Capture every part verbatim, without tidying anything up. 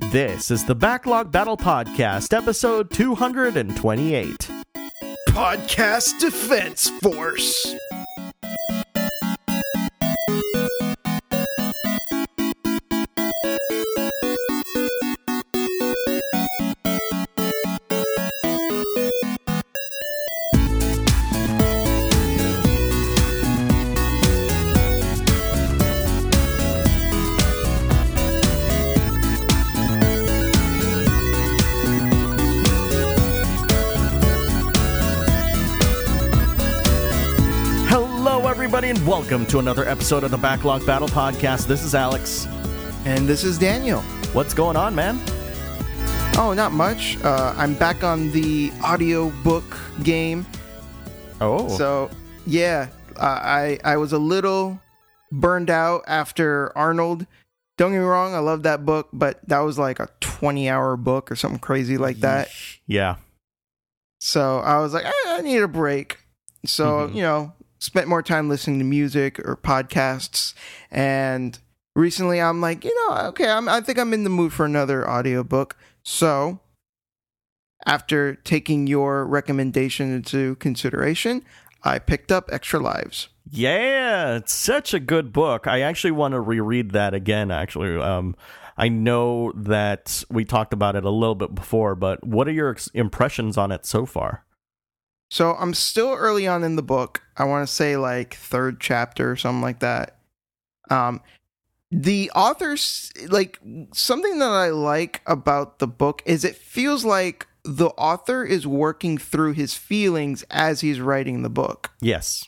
This is the Backlog Battle Podcast, episode two hundred twenty-eight. Podcast Defense Force. And welcome to another episode of the Backlog Battle Podcast. This is Alex. And this is Daniel. What's going on, man? Oh, not much. Uh, I'm back on the audiobook game. Oh. So, yeah, uh, I, I was a little burned out after Arnold. Don't get me wrong, I love that book, but that was like a twenty-hour book or something crazy like that. Yeah. So I was like, I, I need a break. So, mm-hmm. you know... spent more time listening to music or podcasts, and recently I'm like, you know, okay, I'm, I think I'm in the mood for another audiobook. So, after taking your recommendation into consideration, I picked up Extra Lives. Yeah, it's such a good book. I actually want to reread that again, actually. Um, I know that we talked about it a little bit before, but what are your ex- impressions on it so far? So I'm still early on in the book. I want to say like third chapter or something like that. Um, the author's like something that I like about the book is it feels like the author is working through his feelings as he's writing the book. Yes.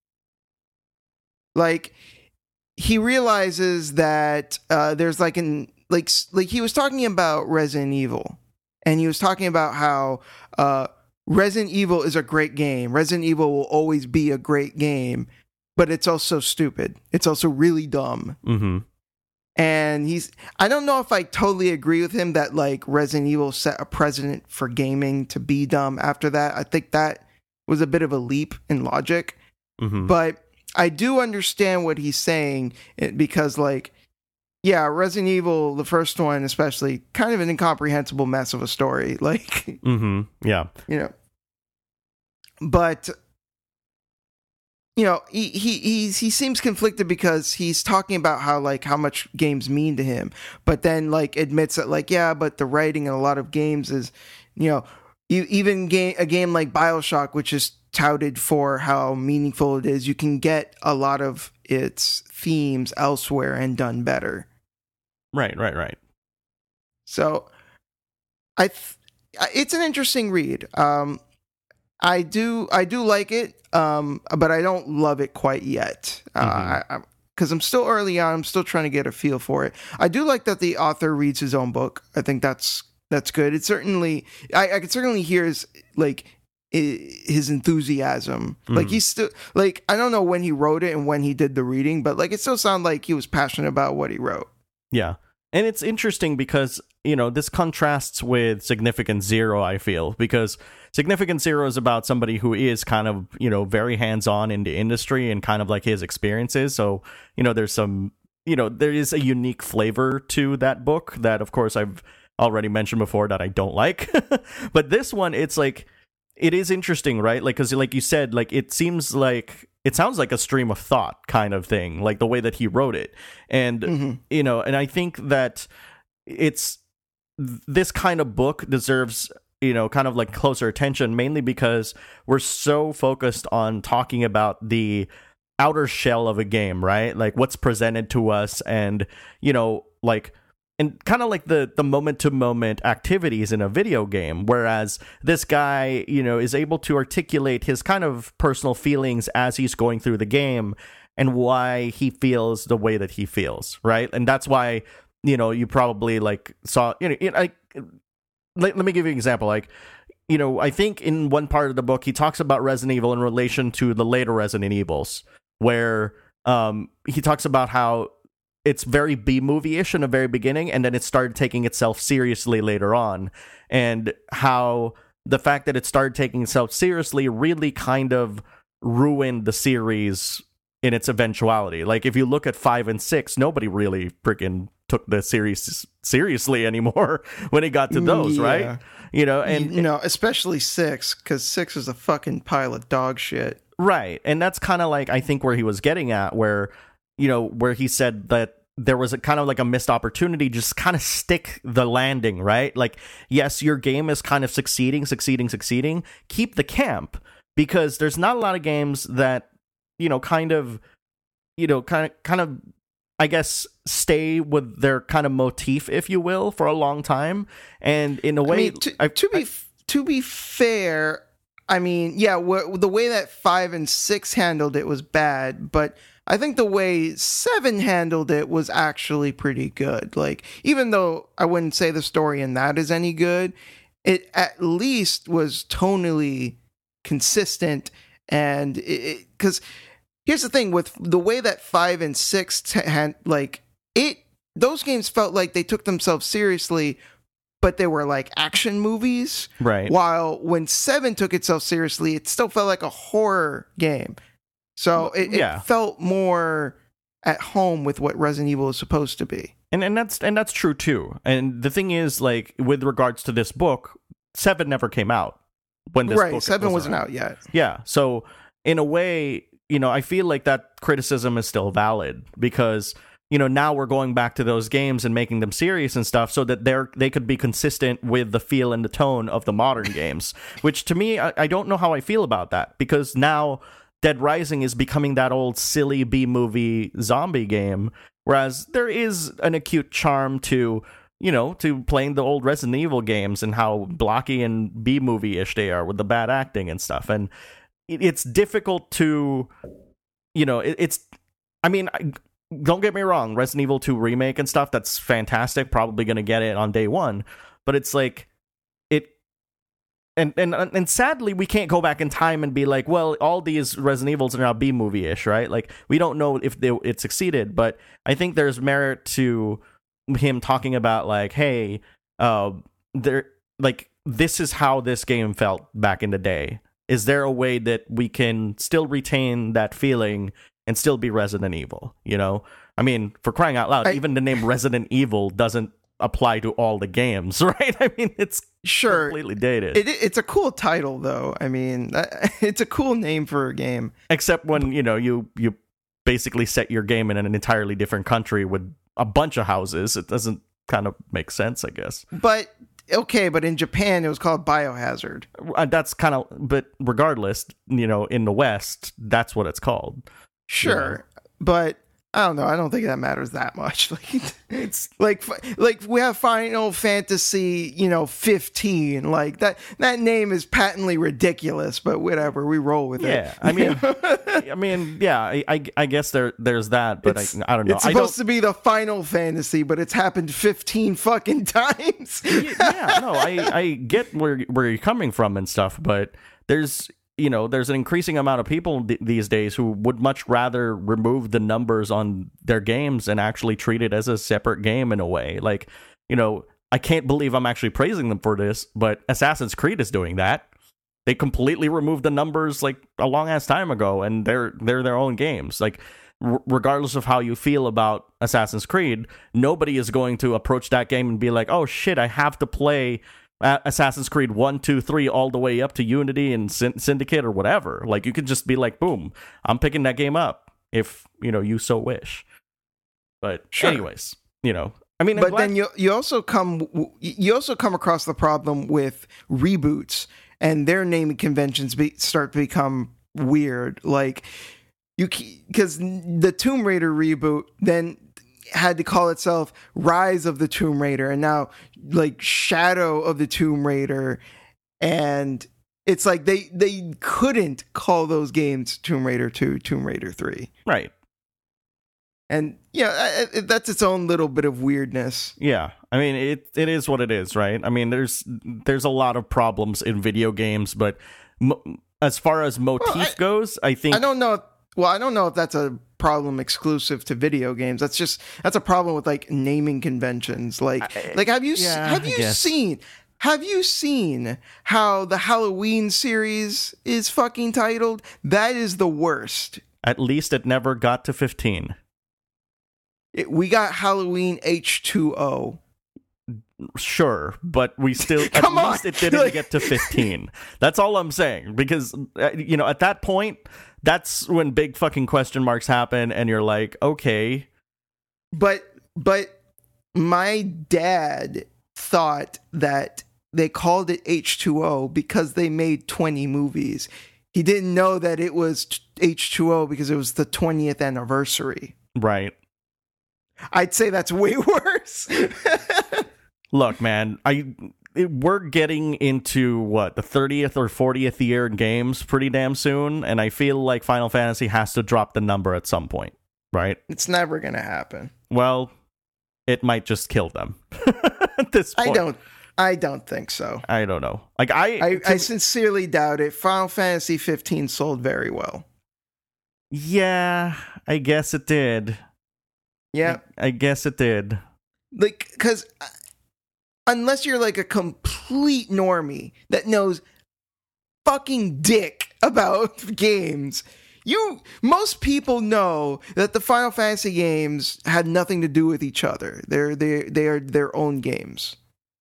Like he realizes that uh, there's like an like like he was talking about Resident Evil, and he was talking about how uh. Resident Evil is a great game. Resident Evil will always be a great game, but it's also stupid. It's also really dumb. Mm-hmm. And he's, I don't know if I totally agree with him that like Resident Evil set a precedent for gaming to be dumb after that. I think that was a bit of a leap in logic, mm-hmm. but I do understand what he's saying because like, yeah, Resident Evil, the first one especially, kind of an incomprehensible mess of a story. Like, mm-hmm. yeah, you know, but you know, he he he's, he seems conflicted because he's talking about how like how much games mean to him, but then like admits that like yeah, but the writing in a lot of games is, you know, you even game a game like BioShock, which is touted for how meaningful it is, you can get a lot of its themes elsewhere and done better. Right, right, right. So, I th- it's an interesting read. Um, I do, I do like it, um, but I don't love it quite yet. Because uh, mm-hmm. I'm still early on, I'm still trying to get a feel for it. I do like that the author reads his own book. I think that's that's good. It's certainly, I, I can certainly hear his like his enthusiasm. Mm. Like he's still like I don't know when he wrote it and when he did the reading, but like it still sounded like he was passionate about what he wrote. Yeah. And it's interesting because, you know, this contrasts with Significant Zero, I feel, because Significant Zero is about somebody who is kind of, you know, very hands-on in the industry and kind of like his experiences. So, you know, there's some, you know, there is a unique flavor to that book that, of course, I've already mentioned before that I don't like. But this one, it's like, it is interesting, right? Like, because like you said, like, it seems like, it sounds like a stream of thought kind of thing, like the way that he wrote it. And, mm-hmm. you know, and I think that it's, this kind of book deserves, you know, kind of like closer attention, mainly because we're so focused on talking about the outer shell of a game, right? Like what's presented to us and, you know, like, and kind of like the the moment to moment activities in a video game, whereas this guy, you know, is able to articulate his kind of personal feelings as he's going through the game and why he feels the way that he feels, right? And that's why, you know, you probably like saw, you know, you know I, let, let me give you an example. Like, you know, I think in one part of the book he talks about Resident Evil in relation to the later Resident Evils, where um he talks about how it's very B-movie-ish in the very beginning, and then it started taking itself seriously later on. And how the fact that it started taking itself seriously really kind of ruined the series in its eventuality. Like, if you look at five and six, nobody really freaking took the series seriously anymore when it got to those, yeah. right? You know, and you know, especially six, because six is a fucking pile of dog shit. Right. And that's kind of like, I think, where he was getting at, where, you know, where he said that there was a kind of like a missed opportunity, just kind of stick the landing, right? Like, yes, your game is kind of succeeding, succeeding, succeeding. Keep the camp, because there's not a lot of games that, you know, kind of, you know, kind of, kind of, I guess, stay with their kind of motif, if you will, for a long time. And in a way, I mean, to, I, to be I, to be fair, I mean, yeah, w- the way that five and six handled it was bad, but I think the way seven handled it was actually pretty good. Like, even though I wouldn't say the story in that is any good, it at least was tonally consistent. And because here's the thing with the way that five and six t- had, like, it, those games felt like they took themselves seriously, but they were like action movies. Right. While when seven took itself seriously, it still felt like a horror game. So it, yeah. it felt more at home with what Resident Evil is supposed to be. And and that's and that's true too. And the thing is, like, with regards to this book, seven never came out when this right, book seven was wasn't around. out yet. Yeah. So in a way, you know, I feel like that criticism is still valid, because, you know, now we're going back to those games and making them serious and stuff, so that they're they could be consistent with the feel and the tone of the modern games. Which, to me, I, I don't know how I feel about that, because now Dead Rising is becoming that old silly B-movie zombie game, whereas there is an acute charm to, you know, to playing the old Resident Evil games and how blocky and B-movie-ish they are with the bad acting and stuff. And it's difficult to, you know, it, it's, I mean, I, don't get me wrong, Resident Evil two Remake and stuff, that's fantastic, probably going to get it on day one, but it's like, And, and and sadly, we can't go back in time and be like, well, all these Resident Evils are now B-movie-ish, right? Like, we don't know if they, it succeeded, but I think there's merit to him talking about, like, hey, uh, there, like, this is how this game felt back in the day. Is there a way that we can still retain that feeling and still be Resident Evil, you know? I mean, for crying out loud, I, even the name Resident Evil doesn't apply to all the games, right? I mean, it's sure completely dated. It, it's a cool title, though. I mean, it's a cool name for a game. Except when, you know, you you basically set your game in an entirely different country with a bunch of houses. It doesn't kind of make sense, I guess. But okay, but in Japan it was called Biohazard. Uh, that's kind of, but regardless, you know, in the West, that's what it's called. Sure, you know? But I don't know. I don't think that matters that much. Like, it's like like we have Final Fantasy, you know, fifteen. Like that that name is patently ridiculous, but whatever, we roll with yeah, it. Yeah, I mean, I mean, yeah, I, I I guess there there's that, but I, I don't know. It's supposed to be the Final Fantasy, but it's happened fifteen fucking times. yeah, no, I I get where where you're coming from and stuff, but there's. You know, there's an increasing amount of people th- these days who would much rather remove the numbers on their games and actually treat it as a separate game in a way. Like, you know, I can't believe I'm actually praising them for this, but Assassin's Creed is doing that. They completely removed the numbers like a long ass time ago, and they're they're their own games. Like, r- regardless of how you feel about Assassin's Creed, nobody is going to approach that game and be like, oh shit, I have to play Assassin's Creed one, two, three, all the way up to Unity and Syndicate or whatever. Like, you could just be like, boom, I'm picking that game up if, you know, you so wish. But sure. Anyways, you know, I mean, but glad- then you you also come you also come across the problem with reboots and their naming conventions be, start to become weird. Like, you because the Tomb Raider reboot then had to call itself Rise of the Tomb Raider, and now like Shadow of the Tomb Raider, and it's like they they couldn't call those games Tomb Raider two, Tomb Raider three, right? And yeah, that's its own little bit of weirdness. Yeah, I mean, it it is what it is, right? I mean, there's there's a lot of problems in video games, but mo- as far as motif well, I, goes, I think I don't know. If, well, I don't know if that's a problem exclusive to video games. That's just that's a problem with like naming conventions. Like, I, like have you yeah, have you seen have you seen how the Halloween series is fucking titled? That is the worst. At least it never got to fifteen. It, we got Halloween H two O. Sure, but we still at Come on. least it didn't get to fifteen. That's all I'm saying, because uh, you know, at that point, that's when big fucking question marks happen, and you're like, okay. But but my dad thought that they called it H two O because they made twenty movies. He didn't know that it was H two O because it was the twentieth anniversary. Right. I'd say that's way worse. Look, man, I it, we're getting into what, the thirtieth or fortieth year in games pretty damn soon, and I feel like Final Fantasy has to drop the number at some point, right? It's never gonna happen. Well, it might just kill them at this point. I don't. I don't think so. I don't know. Like I, I, to, I sincerely doubt it. Final Fantasy fifteen sold very well. Yeah, I guess it did. Yeah, I, I guess it did. Like, because unless you're like a complete normie that knows fucking dick about games, you most people know that the Final Fantasy games had nothing to do with each other. They're they they are their own games.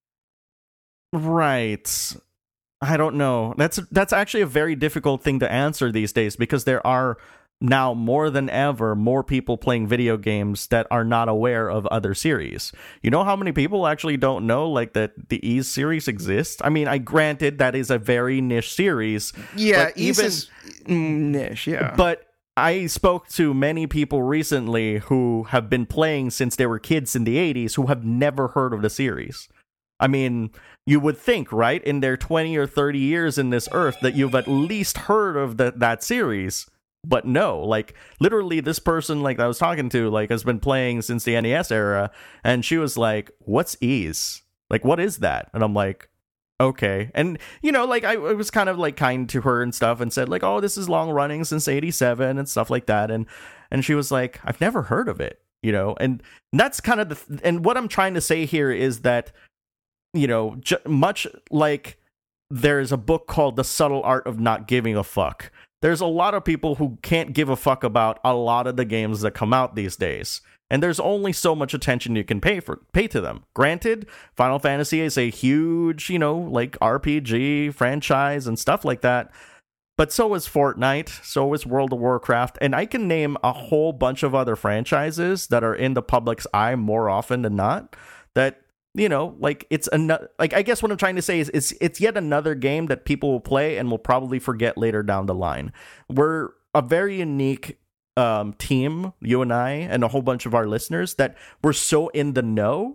Right. I don't know. That's that's actually a very difficult thing to answer these days, because there are now more than ever more people playing video games that are not aware of other series. You know how many people actually don't know like that the Ys series exists? I mean, I granted that is a very niche series. Yeah, but Ys even is niche, yeah. But I spoke to many people recently who have been playing since they were kids in the eighties who have never heard of the series. I mean, you would think, right, in their twenty or thirty years in this earth that you've at least heard of the, that series. But no, like, literally this person, like, I was talking to, like, has been playing since the N E S era, and she was like, what's Ys? Like, what is that? And I'm like, okay. And, you know, like, I, I was kind of, like, kind to her and stuff and said, like, oh, this is long running since eighty-seven and stuff like that. And, and she was like, I've never heard of it, you know? And that's kind of the, th- and what I'm trying to say here is that, you know, j- much like there's a book called The Subtle Art of Not Giving a Fuck, there's a lot of people who can't give a fuck about a lot of the games that come out these days. And there's only so much attention you can pay for pay to them. Granted, Final Fantasy is a huge, you know, like R P G franchise and stuff like that. But so is Fortnite, so is World of Warcraft, and I can name a whole bunch of other franchises that are in the public's eye more often than not. That, you know, like, it's another, like, I guess what I'm trying to say is it's it's yet another game that people will play and will probably forget later down the line. We're a very unique um, team, you and I, and a whole bunch of our listeners, that we're so in the know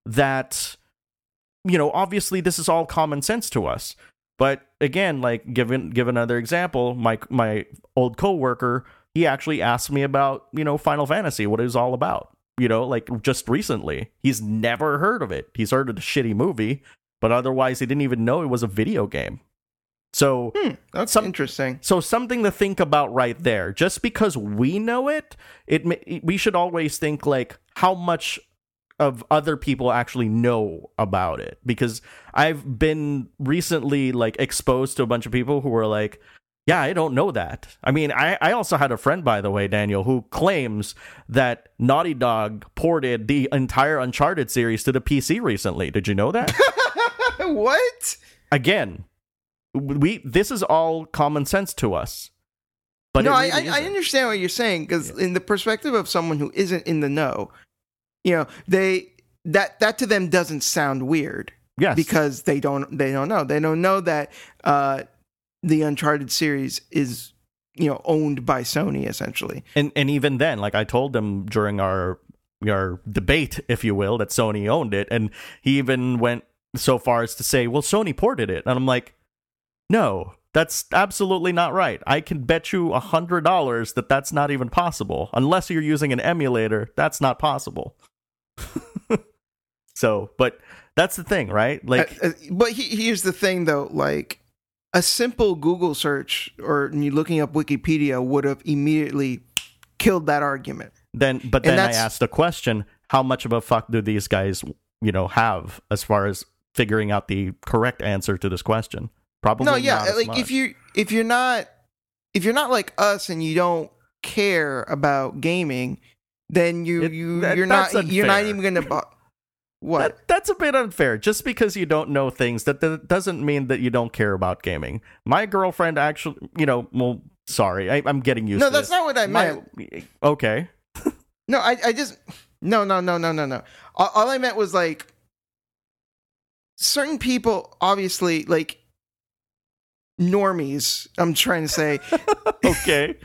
that, you know, obviously this is all common sense to us. But again, like, given give another example, my my old coworker, he actually asked me about, you know, Final Fantasy, what it was all about. You know, like, just recently. He's never heard of it. He's heard of the shitty movie, but otherwise he didn't even know it was a video game. So hmm, that's some, interesting. So something to think about right there. Just because we know it, it we should always think, like, how much of other people actually know about it. Because I've been recently, like, exposed to a bunch of people who were like, yeah, I don't know that. I mean, I, I also had a friend, by the way, Daniel, who claims that Naughty Dog ported the entire Uncharted series to the P C recently. Did you know that? What? Again, we this is all common sense to us. But no, really I, I understand what you're saying, because yeah. in the perspective of someone who isn't in the know, you know, they that that to them doesn't sound weird. Yes, because they don't they don't know they don't know that. Uh, the Uncharted series is, you know, owned by Sony, essentially. And and even then, like, I told them during our our debate, if you will, that Sony owned it, and he even went so far as to say, well, Sony ported it. And I'm like, no, that's absolutely not right. I can bet you a hundred dollars that that's not even possible. Unless you're using an emulator, that's not possible. So, but that's the thing, right? Like, uh, uh, but he, here's the thing, though, like, a simple Google search or you looking up Wikipedia would have immediately killed that argument. Then, but then I asked the question: how much of a fuck do these guys, you know, have as far as figuring out the correct answer to this question? Probably no. Yeah, not as like much. if you if you're not if you're not like us and you don't care about gaming, then you It- you that- you're that's not you're not unfair. even gonna. Bu- what? That, that's a bit unfair. Just because you don't know things, that, that doesn't mean that you don't care about gaming. My girlfriend actually, you know, well, sorry, I, I'm getting used No, to that's this. not what I meant. My, okay. No, I I just no no no no no no. All, all I meant was like certain people, obviously, like normies. I'm trying to say Okay.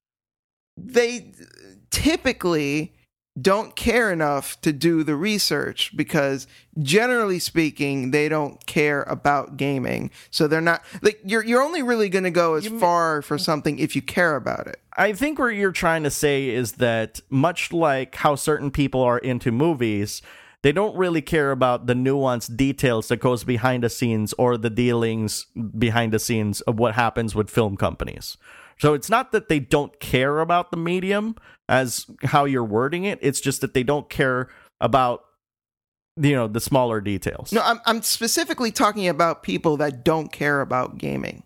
they typically don't care enough to do the research because generally speaking they don't care about gaming, so they're not like you're you're only really going to go as You mean- far for something if you care about it. I think what you're trying to say is that much like how certain people are into movies, they don't really care about the nuanced details that goes behind the scenes or the dealings behind the scenes of what happens with film companies. So it's not that they don't care about the medium as how you're wording it. It's just that they don't care about, you know, the smaller details. No, I'm I'm specifically talking about people that don't care about gaming.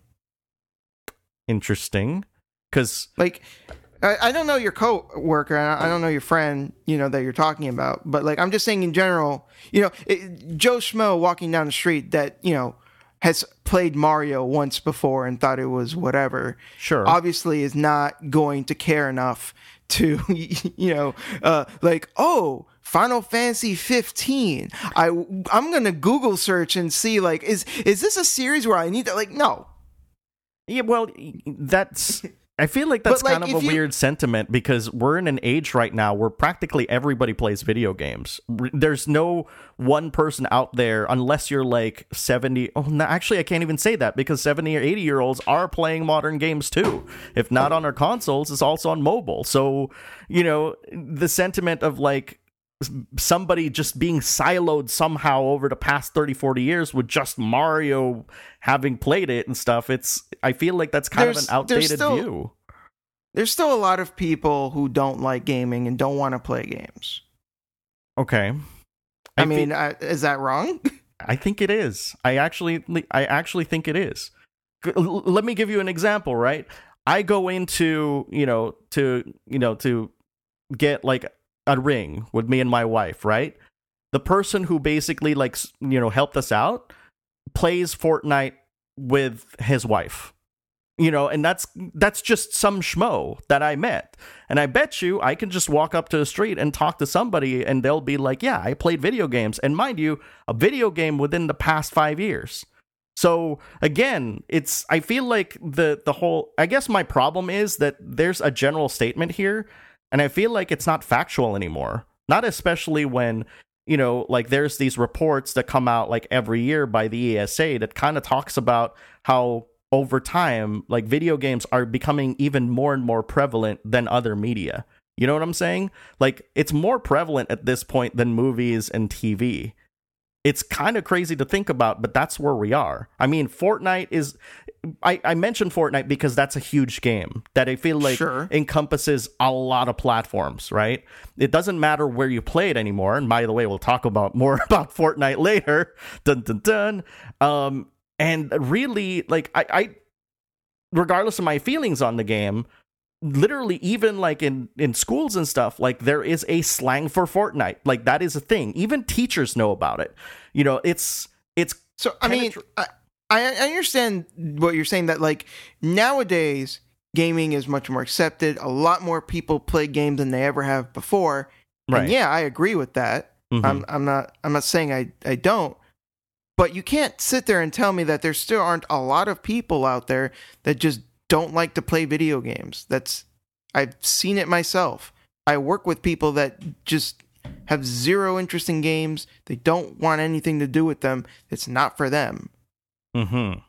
Interesting. Because Like, I, I don't know your coworker, and I I don't know your friend, you know, that you're talking about, but like, I'm just saying in general, you know, it, Joe Schmo walking down the street that, you know, has played Mario once before and thought it was whatever, sure. obviously is not going to care enough to, you know, uh, like, oh, Final Fantasy fifteen. I, I'm going to Google search and see, like, is, is this a series where I need to, like, no. Yeah, well, that's. I feel like that's But, like, kind of a if you- weird sentiment because we're in an age right now where practically everybody plays video games. R- There's no one person out there, unless you're like seventy. Oh, no, actually, I can't even say that because seventy or eighty year olds are playing modern games too. If not on our consoles, it's also on mobile. So, you know, the sentiment of like somebody just being siloed somehow over the past thirty, forty years with just Mario having played it and stuff, it's I feel like that's kind There's- of an outdated there's still- view. There's still a lot of people who don't like gaming and don't want to play games. Okay. I, I mean, thi- I, is that wrong? I think it is. I actually I actually think it is. G- l- Let me give you an example, right? I go into, you know, to, you know, to get like a ring with me and my wife, right? The person who basically like, s- you know, helped us out plays Fortnite with his wife. You know, and that's that's just some schmo that I met. And I bet you I can just walk up to the street and talk to somebody and they'll be like, yeah, I played video games. And mind you, a video game within the past five years. So again, it's I feel like the the whole I guess my problem is that there's a general statement here, and I feel like it's not factual anymore. Not especially when, you know, like there's these reports that come out like every year by the E S A that kind of talks about how over time, like video games are becoming even more and more prevalent than other media. You know what I'm saying? Like it's more prevalent at this point than movies and T V. It's kind of crazy to think about, but that's where we are. I mean, Fortnite is I, I mentioned Fortnite because that's a huge game that I feel like Sure. encompasses a lot of platforms, right? It doesn't matter where you play it anymore. And by the way, we'll talk about more about Fortnite later. Dun dun dun. Um And really, like, I, I, regardless of my feelings on the game, literally, even like in, in schools and stuff, like there is a slang for Fortnite. Like that is a thing. Even teachers know about it. You know, it's it's So, I mean, Penetra- I, I understand what you're saying that, like, nowadays, gaming is much more accepted. A lot more people play games than they ever have before. right. And yeah, I agree with that. Mhm. I'm, I'm not, I'm not saying I, I don't. But you can't sit there and tell me that there still aren't a lot of people out there that just don't like to play video games. That's I've seen it myself. I work with people that just have zero interest in games. They don't want anything to do with them. It's not for them. Mm-hmm.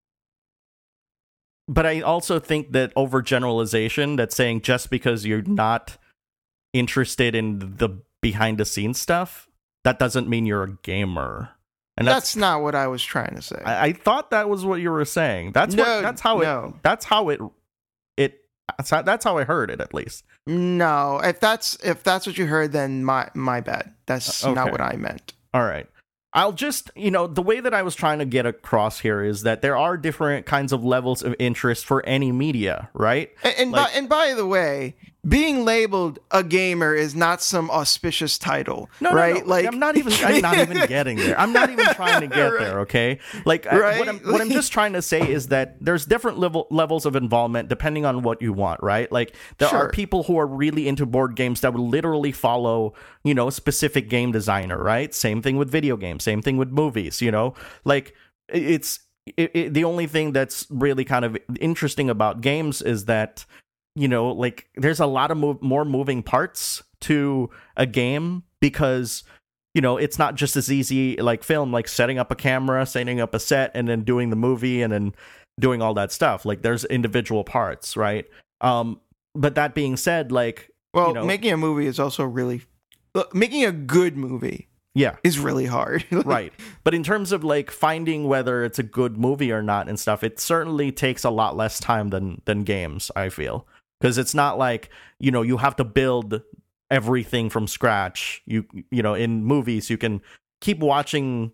But I also think that overgeneralization, that's saying just because you're not interested in the behind the scenes stuff, that doesn't mean you're a gamer. And that's, that's, not what I was trying to say. I, I thought that was what you were saying. That's No, what, that's how no. it. That's how it. It. That's how, that's how I heard it, at least. No, if that's if that's what you heard, then my my bad. That's Uh, okay. not what I meant. All right. I'll just, you know, the way that I was trying to get across here is that there are different kinds of levels of interest for any media, right? And, and, Like- by, and by the way, being labeled a gamer is not some auspicious title, no, right? No, no. Like I'm not even. I'm not even getting there. I'm not even trying to get right. there. Okay, like right? I, what I'm what I'm just trying to say is that there's different level levels of involvement depending on what you want, right? Like there sure. are people who are really into board games that will literally follow, you know, a specific game designer, right? Same thing with video games. Same thing with movies. You know, like it's it, it, the only thing that's really kind of interesting about games is that, you know, like there's a lot of move, more moving parts to a game because, you know, it's not just as easy like film, like setting up a camera, setting up a set, and then doing the movie and then doing all that stuff. Like there's individual parts, right? Um, but that being said, like, well, you know, making a movie is also really look, making a good movie. Yeah, is really hard. Right. But in terms of like finding whether it's a good movie or not and stuff, it certainly takes a lot less time than than games, I feel. Because it's not like, you know, you have to build everything from scratch. You you know, in movies, you can keep watching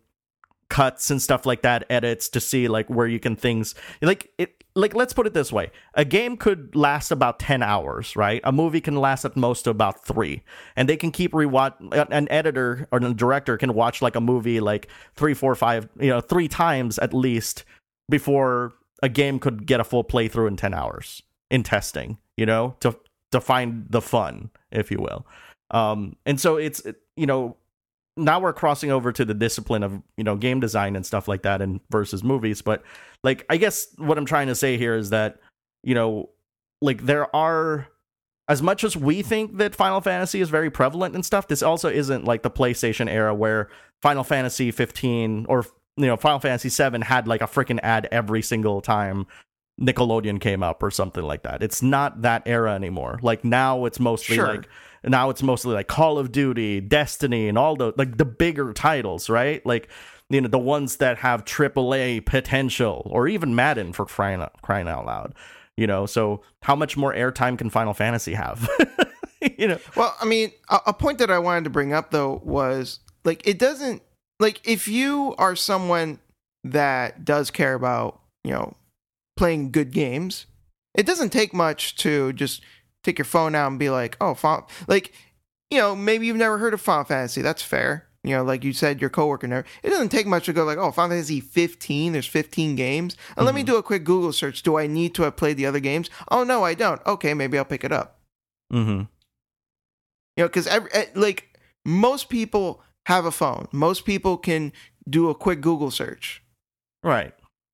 cuts and stuff like that, edits to see like where you can things like it. Like, let's put it this way. A game could last about ten hours, right? A movie can last at most about three. And they can keep rewatch. An editor or a director can watch like a movie like three, four, five, you know, three times at least before a game could get a full playthrough in ten hours in testing, you know, to to find the fun, if you will. Um, and so it's, you know, now we're crossing over to the discipline of, you know, game design and stuff like that and versus movies. But like, I guess what I'm trying to say here is that, you know, like there are, as much as we think that Final Fantasy is very prevalent and stuff, this also isn't like the PlayStation era where Final Fantasy fifteen or, you know, Final Fantasy seven had like a freaking ad every single time Nickelodeon came up or something like that. It's not that era anymore. Like now it's mostly sure. like now it's mostly like Call of Duty, Destiny, and all the like the bigger titles, right? Like, you know, the ones that have triple A potential, or even Madden for crying out, crying out loud. You know, so how much more airtime can Final Fantasy have? You know. Well, I mean, a, a point that I wanted to bring up though was like it doesn't like if you are someone that does care about, you know, playing good games, it doesn't take much to just take your phone out and be like, oh, Final, like, you know, maybe you've never heard of Final Fantasy. That's fair. You know, like you said, your coworker never. It doesn't take much to go like, oh, Final Fantasy fifteen. There's fifteen games. And mm-hmm. let me do a quick Google search. Do I need to have played the other games? Oh no, I don't. Okay, maybe I'll pick it up. Mm-hmm. You know, because like most people have a phone. Most people can do a quick Google search. Right.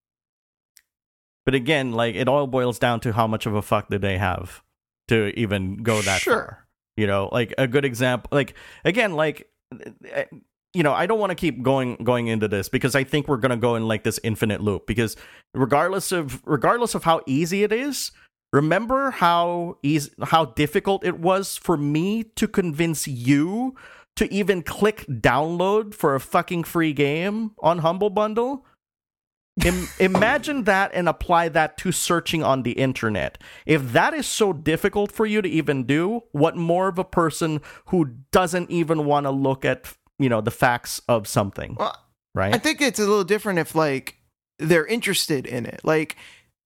But again, like it all boils down to how much of a fuck do they have to even go that sure. far. You know, like a good example, like again, like, you know, I don't want to keep going going into this because I think we're going to go in like this infinite loop, because regardless of regardless of how easy it is, remember how easy, how difficult it was for me to convince you to even click download for a fucking free game on Humble Bundle? Im- imagine that and apply that to searching on the internet. If that is so difficult for you to even do, what more of a person who doesn't even want to look at, you know, the facts of something, well, right? I think it's a little different if like they're interested in it. Like,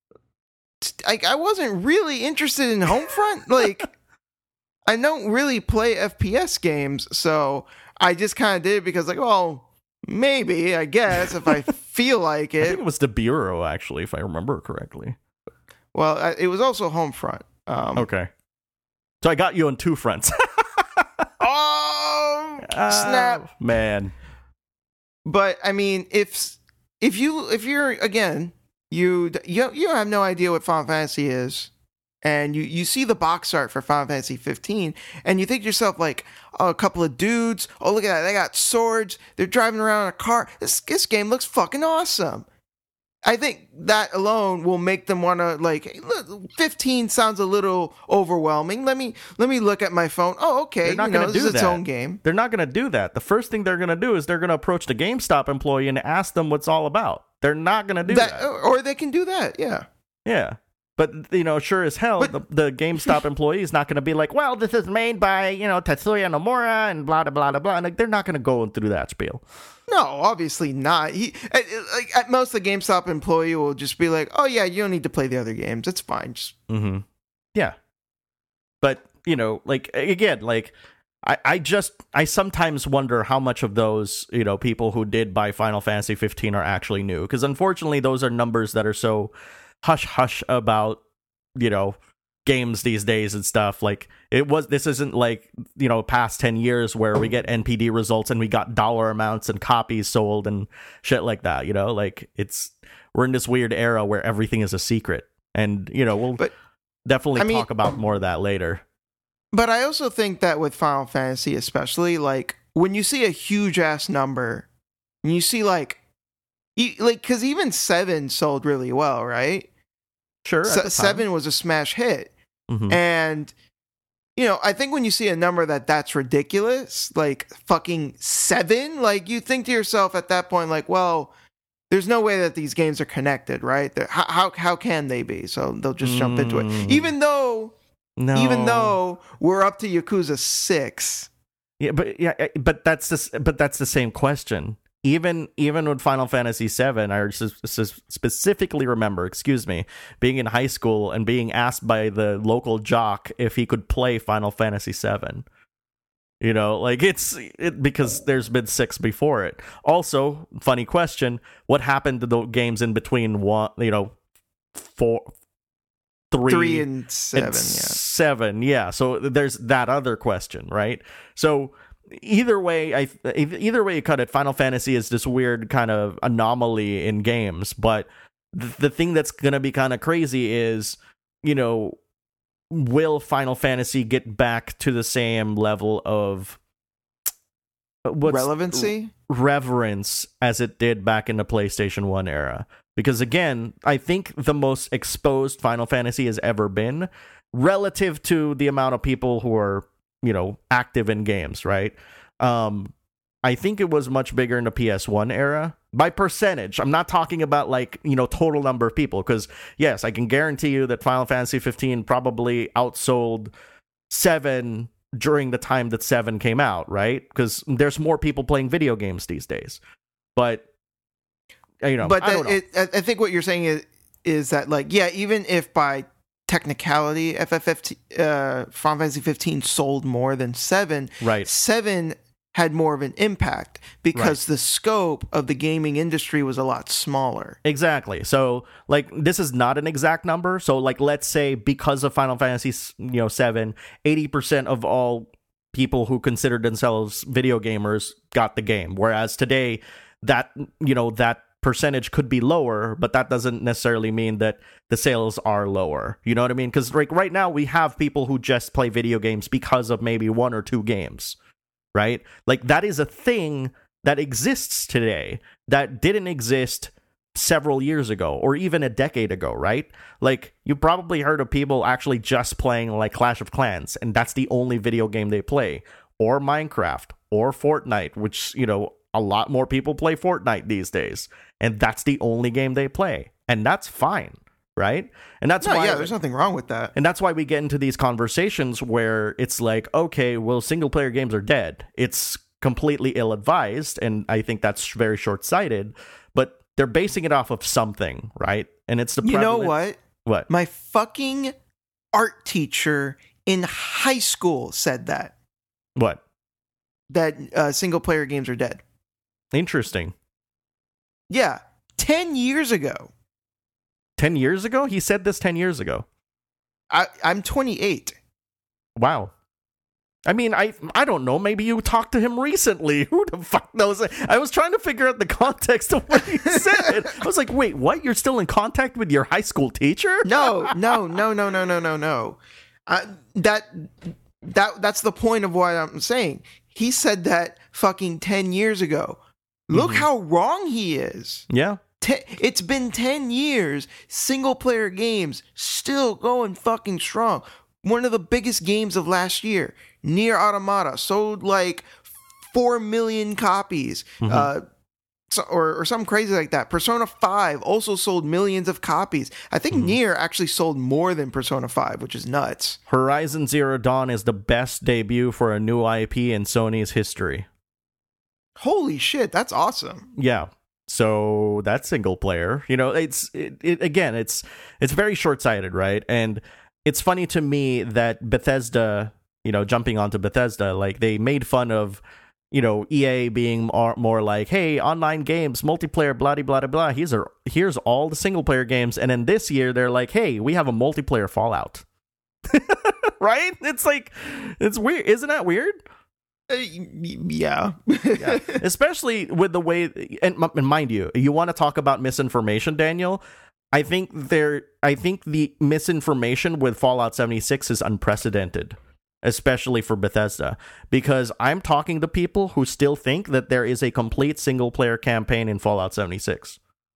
I, I wasn't really interested in Homefront. Like, I don't really play F P S games, so I just kind of did it because, like, well, maybe, I guess, if I feel like it. I think it was the Bureau, actually, if I remember correctly. Well, I, it was also Homefront. Um, okay. So I got you on two fronts. Oh, snap. Oh, man. But, I mean, if if you, if you're, again, you, you, you have no idea what Final Fantasy is, and you, you see the box art for Final Fantasy fifteen, and you think to yourself, like, oh, a couple of dudes, oh, look at that, they got swords, they're driving around in a car, this, this game looks fucking awesome. I think that alone will make them want to, like, hey, look, fifteen sounds a little overwhelming. Let me let me look at my phone. Oh, okay, they're not you know, gonna this do is its that. own game. They're not going to do that. The first thing they're going to do is they're going to approach the GameStop employee and ask them what's all about. They're not going to do that, that. Or they can do that, yeah. Yeah. But, you know, sure as hell, but, the, the GameStop employee is not going to be like, well, this is made by, you know, Tetsuya Nomura and blah, blah, blah, blah. And like, they're not going to go through that spiel. No, obviously not. He, at, like, at most, the GameStop employee will just be like, oh, yeah, you don't need to play the other games. It's fine. Just... Mm-hmm. Yeah. But, you know, like again, like I, I just I sometimes wonder how much of those, you know, people who did buy Final Fantasy fifteen are actually new, because unfortunately those are numbers that are so hush hush about, you know, games these days and stuff. Like it was this isn't like, you know, past ten years where we get N P D results and we got dollar amounts and copies sold and shit like that, you know. Like it's we're in this weird era where everything is a secret, and you know we'll but, definitely I mean, talk about more of that later. But I also think that with Final Fantasy especially, like when you see a huge ass number and you see like e- like because even seven sold really well, right? Sure. S- seven was a smash hit. Mm-hmm. And, you know, I think when you see a number that that's ridiculous, like fucking seven, like you think to yourself at that point, like, well, there's no way that these games are connected, right? How, how, how can they be? So they'll just mm. jump into it. Even though, no. even though we're up to Yakuza six. Yeah, but yeah, but that's this, but that's the same question. Even even with Final Fantasy seven, I specifically remember, excuse me, being in high school and being asked by the local jock if he could play Final Fantasy seven. You know, like it's it, because there's been six before it. Also, funny question: what happened to the games in between one? You know, four, three, three and seven, and yeah, seven, yeah. So there's that other question, right? So. Either way, I either way you cut it, Final Fantasy is this weird kind of anomaly in games. But th- the thing that's gonna be kind of crazy is, you know, will Final Fantasy get back to the same level of what's relevancy, reverence as it did back in the PlayStation one era? Because again, I think the most exposed Final Fantasy has ever been, relative to the amount of people who are, you know, active in games, right? Um, I think it was much bigger in the P S one era by percentage. I'm not talking about like, you know, total number of people, because yes, I can guarantee you that Final Fantasy fifteen probably outsold seven during the time that seven came out, right? Because there's more people playing video games these days. But you know, but I don't know. It, I think what you're saying is is that like, yeah, even if by technicality, F F F, uh, Final Fantasy fifteen sold more than seven. Right. seven had more of an impact because right. the scope of the gaming industry was a lot smaller. Exactly. So, like, this is not an exact number. So, like, let's say because of Final Fantasy, you know, seven, eighty percent of all people who considered themselves video gamers got the game. Whereas today, that, you know, that percentage could be lower, but that doesn't necessarily mean that the sales are lower. You know what I mean? Because like right now we have people who just play video games because of maybe one or two games, right? Like that is a thing that exists today that didn't exist several years ago or even a decade ago, right? Like you probably heard of people actually just playing like Clash of Clans, and that's the only video game they play, or Minecraft or Fortnite, which, you know, a lot more people play Fortnite these days, and that's the only game they play, and that's fine, right? And that's no, why yeah, there's nothing wrong with that. And that's why we get into these conversations where it's like, okay, well, single player games are dead. It's completely ill-advised, and I think that's very short-sighted. But they're basing it off of something, right? And it's the you know prevalence- what? What? My fucking art teacher in high school said that. What? That uh, single player games are dead. Interesting. Yeah, ten years ago. Ten years ago? He said this ten years ago. I, I'm twenty-eight. Wow. I mean, I I don't know. Maybe you talked to him recently. Who the fuck knows? I was trying to figure out the context of what he said. I was like, wait, what? You're still in contact with your high school teacher? No, no, no, no, no, no, no, no. Uh, that that that's the point of what I'm saying. He said that fucking ten years ago. Look mm-hmm. how wrong he is. Yeah. Ten, it's been ten years. Single player games still going fucking strong. One of the biggest games of last year, Nier Automata, sold like four million copies. Mm-hmm. Uh, so, or, or something crazy like that. Persona five also sold millions of copies. I think mm-hmm. Nier actually sold more than Persona five, which is nuts. Horizon Zero Dawn is the best debut for a new I P in Sony's history. Holy shit, that's awesome. Yeah. So that's single player. You know, it's it, it again, it's it's very short-sighted, right? And it's funny to me that Bethesda, you know, jumping onto Bethesda, like they made fun of, you know, E A being more, more like, hey, online games, multiplayer, blah, blah, blah, blah. Here's, are, here's all the single player games. And then this year, they're like, hey, we have a multiplayer Fallout. Right? It's like, it's weird. Isn't that weird? Uh, yeah. Yeah. Especially with the way, and, and mind you, you want to talk about misinformation, Daniel? I think there, I think the misinformation with Fallout seventy-six is unprecedented. Especially for Bethesda, because I'm talking to people who still think that there is a complete single-player campaign in Fallout seventy-six.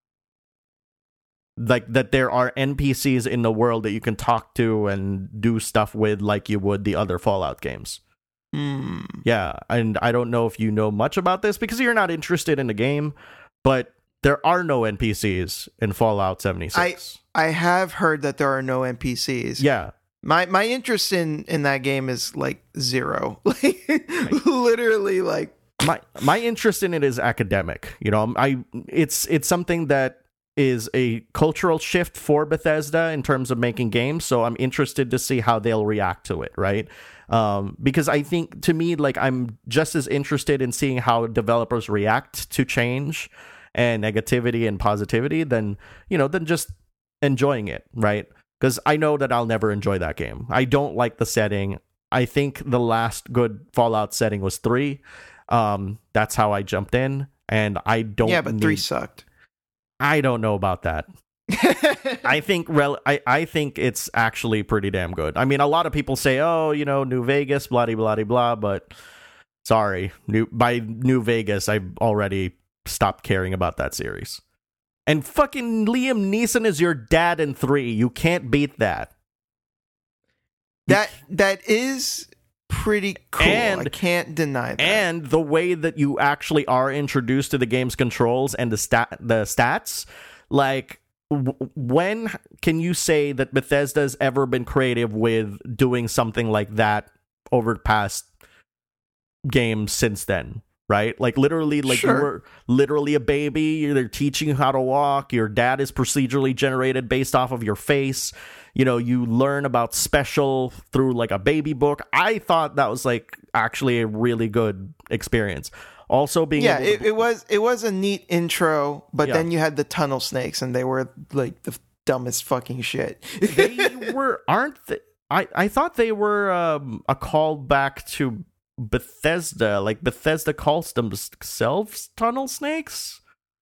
Like, that there are N P Cs in the world that you can talk to and do stuff with like you would the other Fallout games. Mm. Yeah, and I don't know if you know much about this because you're not interested in the game, but there are no N P Cs in Fallout seventy-six. I, I have heard that there are no N P Cs. Yeah. My my interest in, in that game is like zero. Like literally like my my interest in it is academic. You know, I it's it's something that is a cultural shift for Bethesda in terms of making games, so I'm interested to see how they'll react to it, right? Um, because I think to me, like I'm just as interested in seeing how developers react to change and negativity and positivity than, you know, than just enjoying it, right? Because I know that I'll never enjoy that game. I don't like the setting. I think the last good Fallout setting was three. Um, that's how I jumped in, and I don't. Yeah, but need... three sucked. I don't know about that. I think rel- I, I think it's actually pretty damn good. I mean, a lot of people say, "Oh, you know, New Vegas, blah blah blah blah," but sorry, new by New Vegas, I've already stopped caring about that series. And fucking Liam Neeson is your dad in three. You can't beat that. That that is pretty cool. And, I can't deny that. And the way that you actually are introduced to the game's controls and the stat the stats, like w- when can you say that Bethesda's ever been creative with doing something like that over the past games since then? Right? Like literally, like sure. you were literally a baby. They're teaching you how to walk. Your dad is procedurally generated based off of your face. You know, you learn about special through like a baby book. I thought that was like actually a really good experience. Also being yeah, able it, to... it was it was a neat intro, but yeah. then you had the tunnel snakes, and they were like the dumbest fucking shit. They were aren't they? I I thought they were um, a callback to Bethesda, like Bethesda calls themselves tunnel snakes.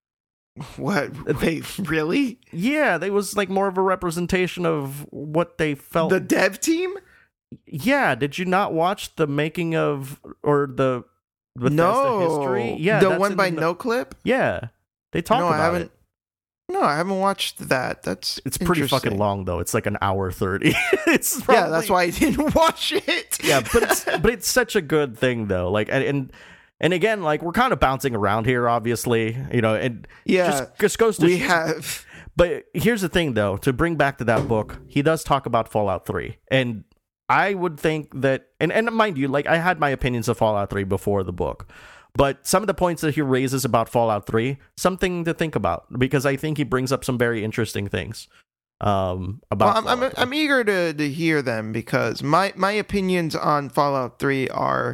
What? Wait, really? Yeah, they was like more of a representation of what they felt. The dev team? Yeah, did you not watch the making of or the Bethesda no. history? Yeah, the that's one by the, NoClip? Yeah, they talk no, about I haven't, it. No, I haven't watched that. That's it's pretty fucking long though. It's like an hour thirty. It's probably, yeah, that's why I didn't watch it. Yeah, but it's but it's such a good thing though. Like and and, and again, like we're kind of bouncing around here, obviously. You know, and yeah, just, just goes to we sh- have. But here's the thing, though. To bring back to that book, he does talk about Fallout three, and I would think that, and and mind you, like I had my opinions of Fallout three before the book. But some of the points that he raises about Fallout three, something to think about, because I think he brings up some very interesting things um, about. Well, I'm, I'm I'm eager to, to hear them because my, my opinions on Fallout three are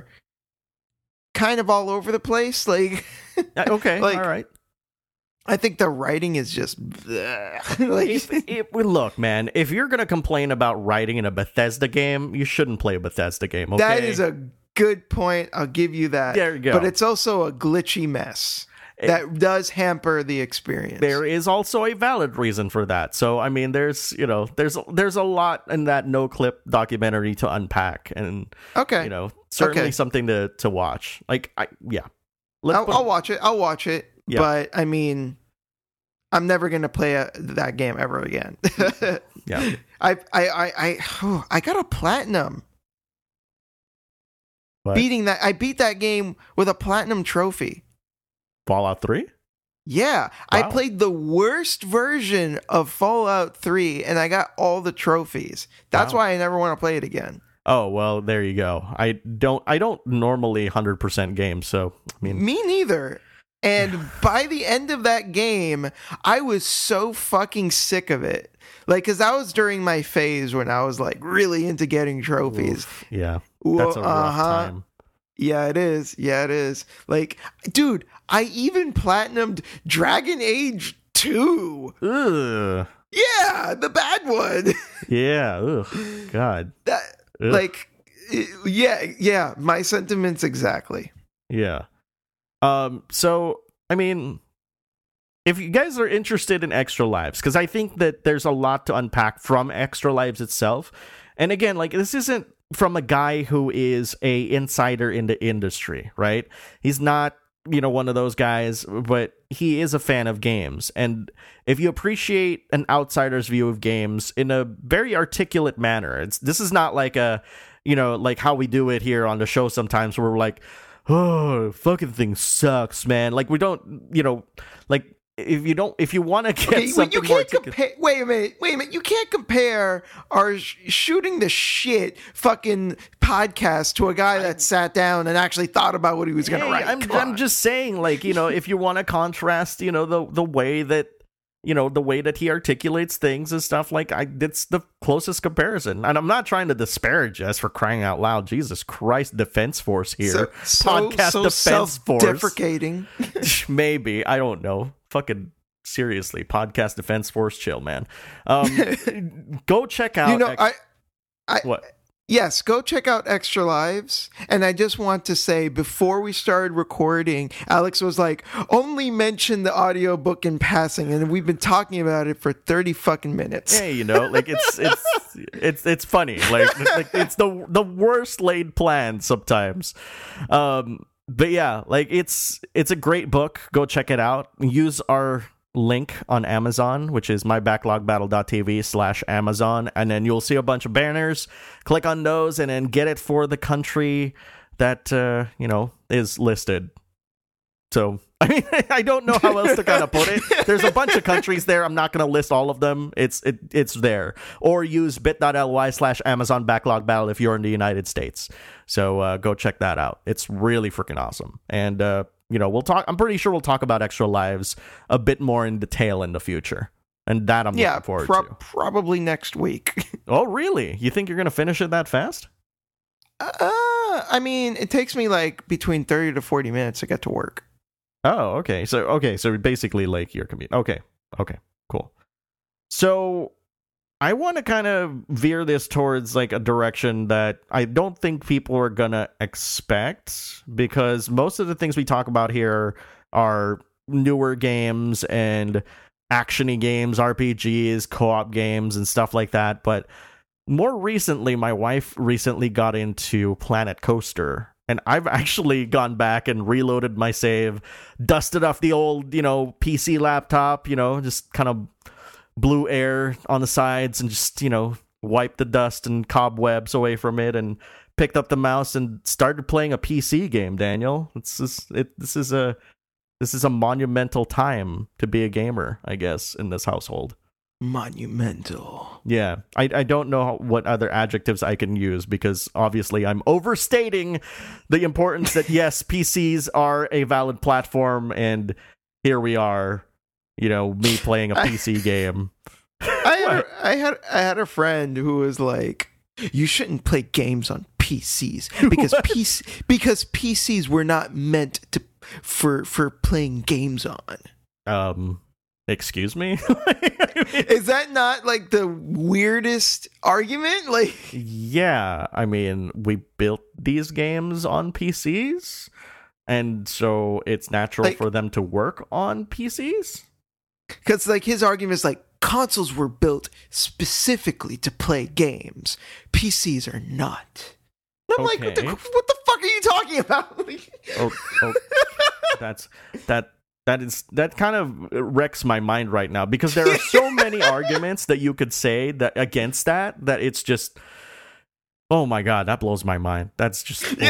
kind of all over the place. Like, okay, like, all right. I think the writing is just like. If, if, look, man, if you're gonna complain about writing in a Bethesda game, you shouldn't play a Bethesda game. Okay? That is a good point. I'll give you that. There you go. But it's also a glitchy mess it, that does hamper the experience. There is also a valid reason for that. So, I mean, there's you know, there's there's a lot in that NoClip documentary to unpack, and okay, you know, certainly okay. something to to watch. Like, I yeah, Let's I'll, put, I'll watch it. I'll watch it. Yeah. But I mean, I'm never gonna play a, that game ever again. yeah, I I I I, oh, I got a platinum. What? Beating that, I beat that game with a platinum trophy. Fallout three? Yeah, Wow. I played the worst version of Fallout three, and I got all the trophies. That's Wow. why I never want to play it again. Oh well, there you go. I don't. I don't normally one hundred percent games, so I mean, Me neither. And by the end of that game, I was so fucking sick of it. Like, because that was during my phase when I was like really into getting trophies. Oof, yeah, that's a rough uh-huh. time. Yeah, it is. Yeah, it is. Like, dude, I even platinumed Dragon Age two. Ugh. Yeah, the bad one. Yeah. Ugh. God. That Ugh. like, yeah, yeah. My sentiments exactly. Yeah. Um. So, I mean, if you guys are interested in Extra Lives, because I think that there's a lot to unpack from Extra Lives itself, and again, like this isn't from a guy who is a insider in the industry, right? He's not, you know, one of those guys, but he is a fan of games. And if you appreciate an outsider's view of games in a very articulate manner, it's this is not like a, you know, like how we do it here on the show sometimes where we're like, oh, fucking thing sucks, man. Like we don't, you know, like if you don't, if you want to get Okay, something you more can't compare. Wait a minute. Wait a minute. You can't compare our sh- shooting the shit fucking podcast to a guy that sat down and actually thought about what he was going to Hey, write. I'm, Come I'm on. just saying, like, you know, if you want to contrast, you know, the the way that, you know, the way that he articulates things and stuff, like, I it's the closest comparison. And I'm not trying to disparage us for crying out loud. Jesus Christ, Defense Force here. So, so, Podcast so Defense Force. self-deprecating. Maybe. I don't know. Fucking seriously. Podcast Defense Force, chill, man. Um, go check out. You know, Ex- I, I, what? Yes, go check out Extra Lives. And I just want to say, before we started recording, Alex was like, only mention the audiobook in passing. And we've been talking about it for thirty fucking minutes. Hey, you know, like it's it's it's it's funny. Like, like it's the the worst laid plan sometimes. Um, but yeah, like it's it's a great book. Go check it out. Use our link on Amazon, which is mybacklogbattle.tv slash Amazon, and then you'll see a bunch of banners. Click on those and then get it for the country that uh, you know, is listed. So I mean, I don't know how else to kind of put it. There's a bunch of countries there. I'm not going to list all of them. It's it it's there. Or use bit.ly slash Amazon backlog battle if you're in the United States. So uh, go check that out. It's really freaking awesome. And uh, you know, we'll talk. I'm pretty sure we'll talk about Extra Lives a bit more in detail in the future. And that I'm yeah, looking forward pro- to. probably next week. Oh, really? You think you're going to finish it that fast? Uh, I mean, it takes me like between thirty to forty minutes to get to work. Oh, okay. So, okay. So basically like your commute. Okay. Okay. Cool. So I want to kind of veer this towards like a direction that I don't think people are going to expect, because most of the things we talk about here are newer games and action-y games, R P Gs, co-op games and stuff like that. But more recently, my wife recently got into Planet Coaster. And I've actually gone back and reloaded my save, dusted off the old, you know, P C laptop, you know, just kind of blew air on the sides and just, you know, wiped the dust and cobwebs away from it and picked up the mouse and started playing a P C game, Daniel. It's just, it, this is a this is a monumental time to be a gamer, I guess, in this household. Monumental. Yeah, I I don't know what other adjectives I can use, because obviously I'm overstating the importance that yes, P Cs are a valid platform, and here we are, you know, me playing a P C game. I had, I had I had a friend who was like, you shouldn't play games on P Cs because P C, because P Cs were not meant to for for playing games on. Um Excuse me? Is that not like the weirdest argument? Like, yeah, I mean, we built these games on P Cs, and so it's natural like, for them to work on P Cs? Because like his argument is like, consoles were built specifically to play games. P Cs are not. I'm okay. like, what the, what the fuck are you talking about? oh, oh, that's that. That is that kind of wrecks my mind right now, because there are so many arguments that you could say that against that that it's just, oh my god, that blows my mind. That's just yeah.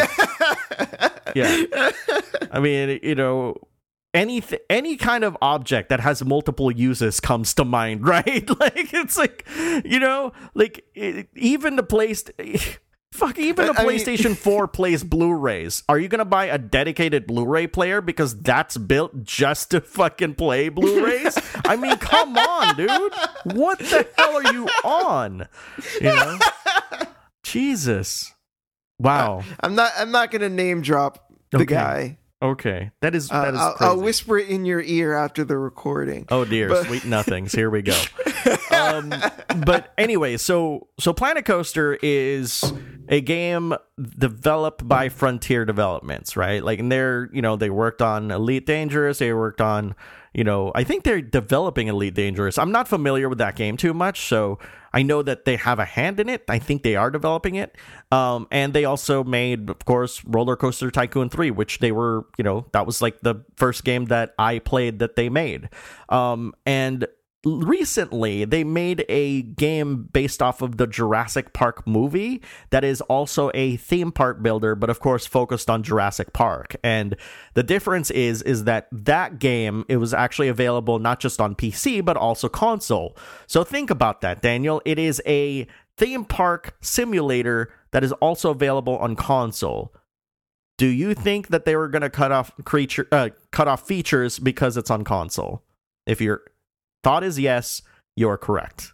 yeah. I mean, you know, any any kind of object that has multiple uses comes to mind, right? Like it's like, you know, like it, even the place. Fuck, even a I mean- PlayStation four plays Blu-rays. Are you gonna buy a dedicated Blu-ray player because that's built just to fucking play Blu-rays? I mean, come on, dude. What the hell are you on? You know? Jesus. Wow. I'm not. I'm not gonna name drop the Okay. guy. Okay. That is Uh, that is I'll, crazy. I'll whisper it in your ear after the recording. Oh dear, But- sweet nothings. Here we go. Um, but anyway, so so Planet Coaster is a game developed by Frontier Developments, right? Like, and they're, you know, they worked on Elite Dangerous. They worked on, you know, I think they're developing Elite Dangerous. I'm not familiar with that game too much, so I know that they have a hand in it. I think they are developing it. Um, and they also made, of course, Roller Coaster Tycoon three, which they were, you know, that was like the first game that I played that they made. Um, and recently they made a game based off of the Jurassic Park movie that is also a theme park builder, but of course focused on Jurassic Park. And the difference is is that that game, it was actually available not just on P C but also console. So think about that, Daniel. It is a theme park simulator that is also available on console. Do you think that they were going to cut off creature uh, cut off features because it's on console? If your thought is yes, you're correct.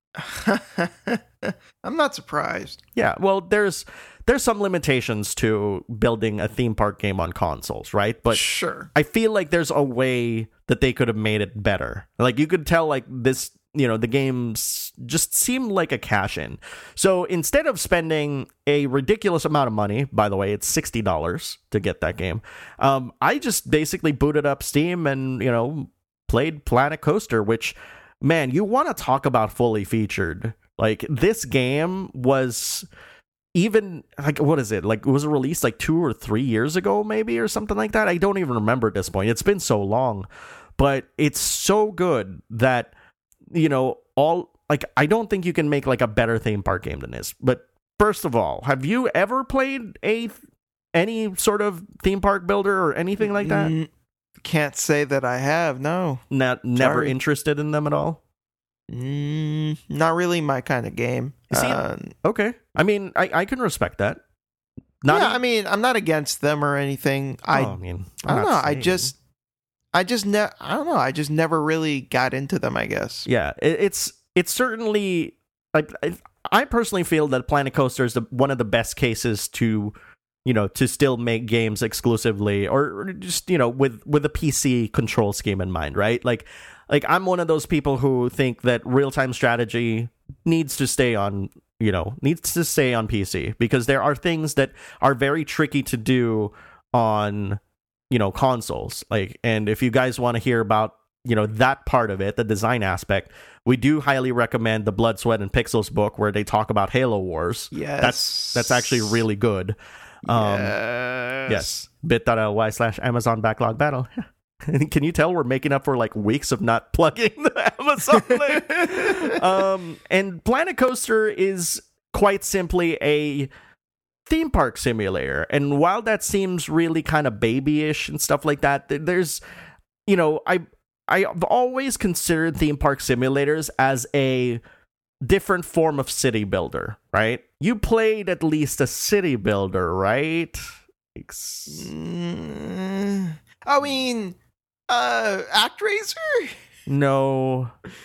I'm not surprised. Yeah, well, there's there's some limitations to building a theme park game on consoles, right? But Sure. I feel like there's a way that they could have made it better. Like, you could tell, like, this, you know, the games just seemed like a cash in. So instead of spending a ridiculous amount of money, by the way, it's sixty dollars to get that game, um, I just basically booted up Steam and, you know, played Planet Coaster, which, man, you want to talk about fully featured. Like, this game was even, like, what is it? Like, was it released like two or three years ago, maybe, or something like that? I don't even remember at this point. It's been so long. But it's so good that, you know, all, like, I don't think you can make, like, a better theme park game than this. But first of all, have you ever played a any sort of theme park builder or anything like that? Mm, can't say that I have, no. Not never Sorry. interested in them at all? Mm, not really my kind of game. See, Uh, Okay. I mean, I, I can respect that. Not yeah, e- I mean, I'm not against them or anything. I, oh, I mean, I I'm don't not know. I saying- just, I just, ne- I don't know. I just never really got into them, I guess. Yeah, it, it's it's certainly, like, I, I personally feel that Planet Coaster is the, one of the best cases to, you know, to still make games exclusively, or, or just, you know, with with a P C control scheme in mind, right? Like, like I'm one of those people who think that real time strategy needs to stay on, you know, needs to stay on P C, because there are things that are very tricky to do on, you know, consoles. Like, and if you guys want to hear about, you know, that part of it, the design aspect, we do highly recommend the Blood, Sweat, and Pixels book, where they talk about Halo Wars. Yes. That's that's actually really good. Um, yes. Yes. bit.ly slash Amazon backlog battle. Can you tell we're making up for like weeks of not plugging the Amazon link? um, and Planet Coaster is quite simply a theme park simulator. And while that seems really kind of babyish and stuff like that, th- there's, you know, I I've always considered theme park simulators as a different form of city builder, right? You played at least a city builder, right? Ex- Mm, I mean, uh, ActRaiser no,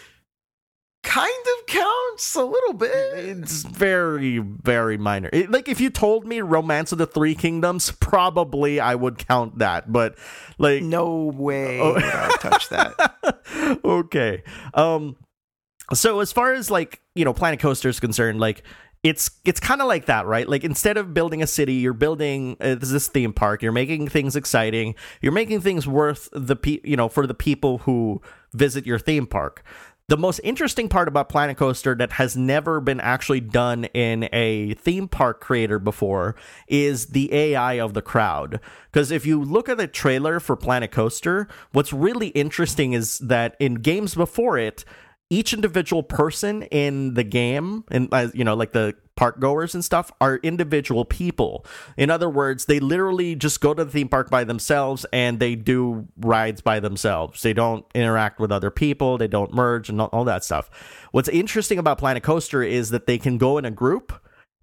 kind of counts a little bit. it's very, very minor. It, like, if you told me Romance of the Three Kingdoms, probably I would count that, but like, No way Oh. would I touch that. okay. Um, so as far as, like, you know, Planet Coaster is concerned, like, it's it's kind of like that, right? Like, instead of building a city, you're building uh, this theme park. You're making things exciting. You're making things worth the pe- you know, for the people who visit your theme park. The most interesting part about Planet Coaster that has never been actually done in a theme park creator before is the A I of the crowd. Because if you look at the trailer for Planet Coaster, what's really interesting is that in games before it, each individual person in the game, and uh, you know, like the park goers and stuff, are individual people. In other words, they literally just go to the theme park by themselves and they do rides by themselves. They don't interact with other people. They don't merge and all, all that stuff. What's interesting about Planet Coaster is that they can go in a group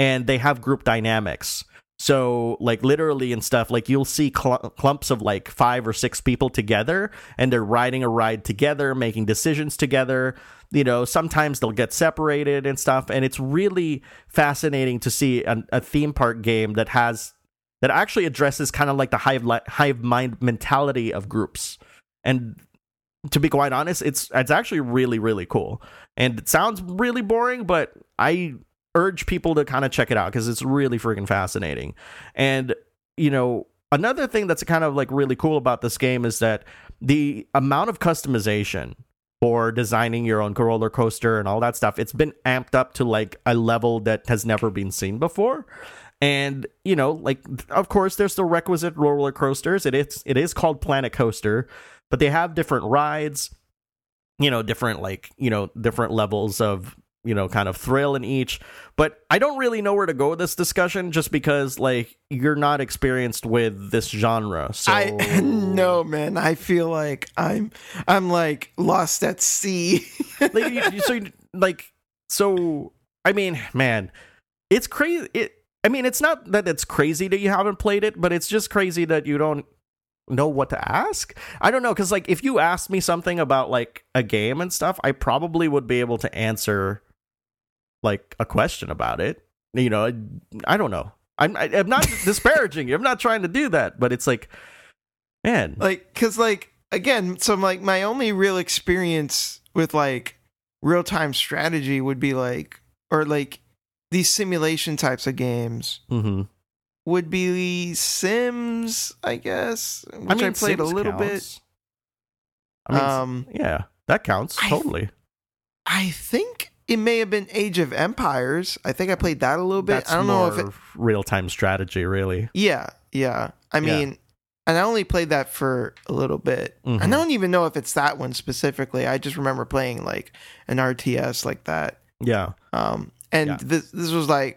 and they have group dynamics. So, like, literally and stuff, like, you'll see cl- clumps of, like, five or six people together, and they're riding a ride together, making decisions together. You know, sometimes they'll get separated and stuff, and it's really fascinating to see a, a theme park game that has, that actually addresses kind of like the hive, li- hive mind mentality of groups. And to be quite honest, it's it's actually really, really cool. And it sounds really boring, but I urge people to kind of check it out because it's really freaking fascinating. And, you know, another thing that's kind of like really cool about this game is that the amount of customization for designing your own roller coaster and all that stuff, it's been amped up to like a level that has never been seen before. And, you know, like, of course, there's the requisite roller coasters. It is, it is called Planet Coaster, but they have different rides, you know, different, like, you know, different levels of, you know, kind of thrill in each. But I don't really know where to go with this discussion just because, like, you're not experienced with this genre. So I no, man. I feel like I'm I'm like lost at sea. like, you- so like so I mean, man, it's crazy. It I mean, it's not that it's crazy that you haven't played it, but it's just crazy that you don't know what to ask. I don't know, because like if you asked me something about like a game and stuff, I probably would be able to answer like a question about it. You know, I, I don't know. I'm I, I'm not disparaging you. I'm not trying to do that, but it's like, man, Like, cause like again, so like my only real experience with like real time strategy would be like, or like these simulation types of games mm-hmm. would be Sims, I guess, which I, I mean, played Sims a little counts. I mean, um, yeah, that counts I- totally. bit. I think it may have been Age of Empires. I think I played that a little bit. That's I don't know if it. more real-time strategy, really. Yeah, yeah. I Yeah. mean, and I only played that for a little bit. Mhm. I don't even know if it's that one specifically. I just remember playing like an R T S like that. Yeah. Um, and Yeah. this this was like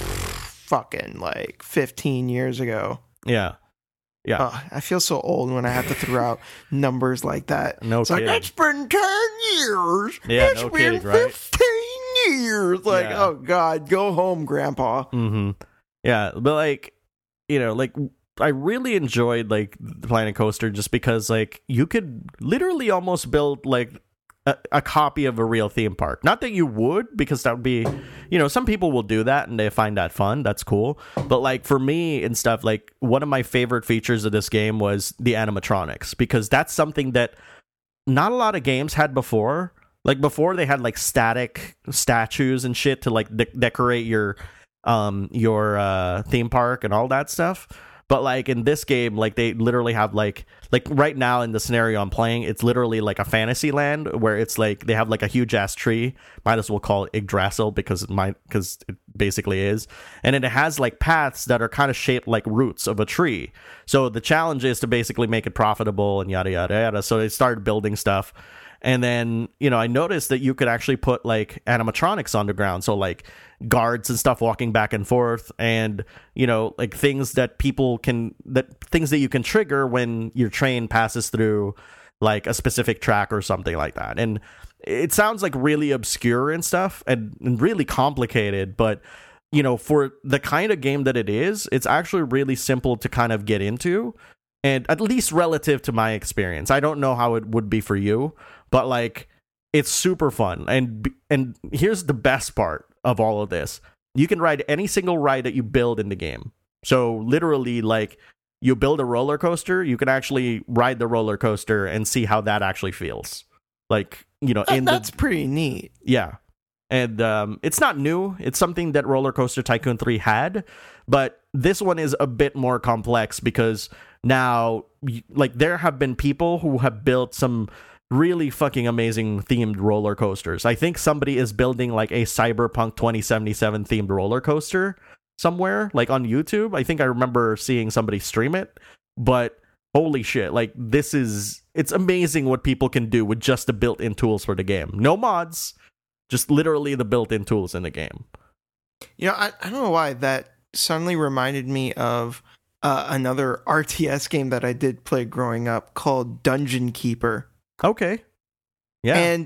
fucking like fifteen years ago. Yeah. Yeah. Ugh, I feel so old when I have to throw out numbers like that. No It's like, kidding. it's been ten years. Yeah, It's no been kidding, right? fifteen years. Like, Yeah. oh God, go home, Grandpa. Mm-hmm. Yeah, but like, you know, like I really enjoyed like the Planet Coaster just because like you could literally almost build like a, a copy of a real theme park. Not that you would, because that would be, you know, some people will do that and they find that fun. That's cool. But like for me and stuff, like one of my favorite features of this game was the animatronics, because that's something that not a lot of games had before. Like before they had like static statues and shit to like de- decorate your um your uh theme park and all that stuff. But like in this game, like they literally have like like right now in the scenario I'm playing, it's literally like a fantasy land where it's like they have like a huge ass tree. Might as well call it Yggdrasil because it might because it basically is. And then it has like paths that are kind of shaped like roots of a tree. So the challenge is to basically make it profitable and yada yada yada. So they started building stuff. And then, you know, I noticed that you could actually put like animatronics on the ground. So like guards and stuff walking back and forth, and, you know, like things that people can, that things that you can trigger when your train passes through like a specific track or something like that. And it sounds like really obscure and stuff and, and really complicated, but, you know, for the kind of game that it is, it's actually really simple to kind of get into. And at least relative to my experience, I don't know how it would be for you, but like it's super fun. And and here's the best part of all of this: you can ride any single ride that you build in the game. So literally, like you build a roller coaster, you can actually ride the roller coaster and see how that actually feels. Like, you know, in That's the pretty neat. yeah. And um, it's not new. It's something that Roller Coaster Tycoon three had, but this one is a bit more complex because now, like, there have been people who have built some really fucking amazing themed roller coasters. I think somebody is building like a Cyberpunk twenty seventy-seven themed roller coaster somewhere, like on YouTube. I think I remember seeing somebody stream it, but holy shit, like this is, it's amazing what people can do with just the built-in tools for the game. No mods. Just literally the built-in tools in the game. You know, I, I don't know why that suddenly reminded me of uh, another R T S game that I did play growing up called Dungeon Keeper. Okay. Yeah. And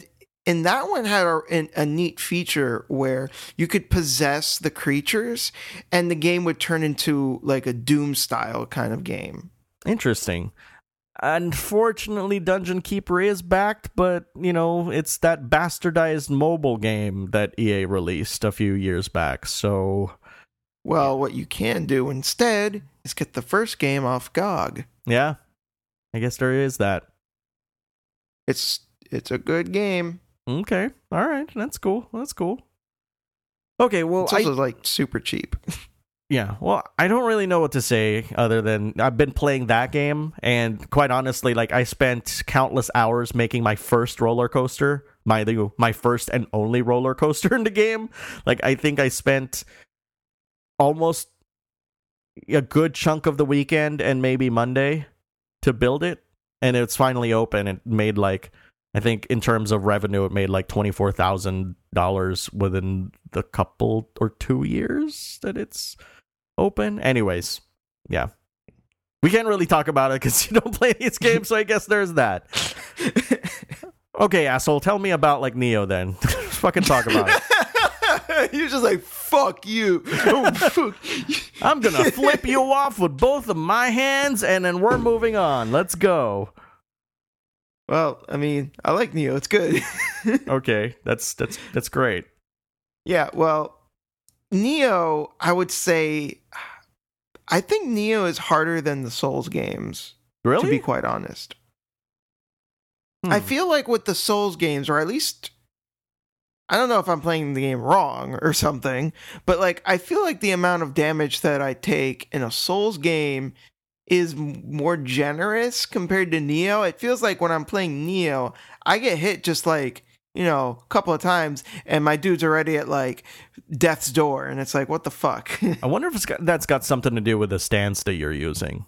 And that one had a, a neat feature where you could possess the creatures and the game would turn into like a Doom style kind of game. Interesting. Unfortunately, Dungeon Keeper is backed, but, you know, it's that bastardized mobile game that E A released a few years back, so... Well, what you can do instead is get the first game off G O G. Yeah, I guess there is that. It's it's a good game. Okay, all right, that's cool. That's cool. Okay, well, it's also I, like super cheap. Yeah, well, I don't really know what to say other than I've been playing that game, and quite honestly, like I spent countless hours making my first roller coaster, my my first and only roller coaster in the game. Like I think I spent almost a good chunk of the weekend and maybe Monday to build it, and it's finally open. It made like, I think in terms of revenue, it made like twenty-four thousand dollars within the couple or two years that it's open. Anyways, yeah. We can't really talk about it because you don't play these games, so I guess there's that. Okay, asshole, tell me about like Neo then. Let's fucking talk about it. You're just like, fuck you. I'm gonna flip you off with both of my hands and then we're moving on. Let's go. Well, I mean, I like Neo. It's good. Okay, that's that's that's great. Yeah, well, Neo, I would say, I think Neo is harder than the Souls games. Really? To be quite honest. Hmm. I feel like with the Souls games, or at least, I don't know if I'm playing the game wrong or something, but like, I feel like the amount of damage that I take in a Souls game is more generous compared to Neo. It feels like when I'm playing Neo, I get hit just like, you know, a couple of times and my dude's already at like death's door and it's like, what the fuck? I wonder if it's got, that's got something to do with the stance that you're using.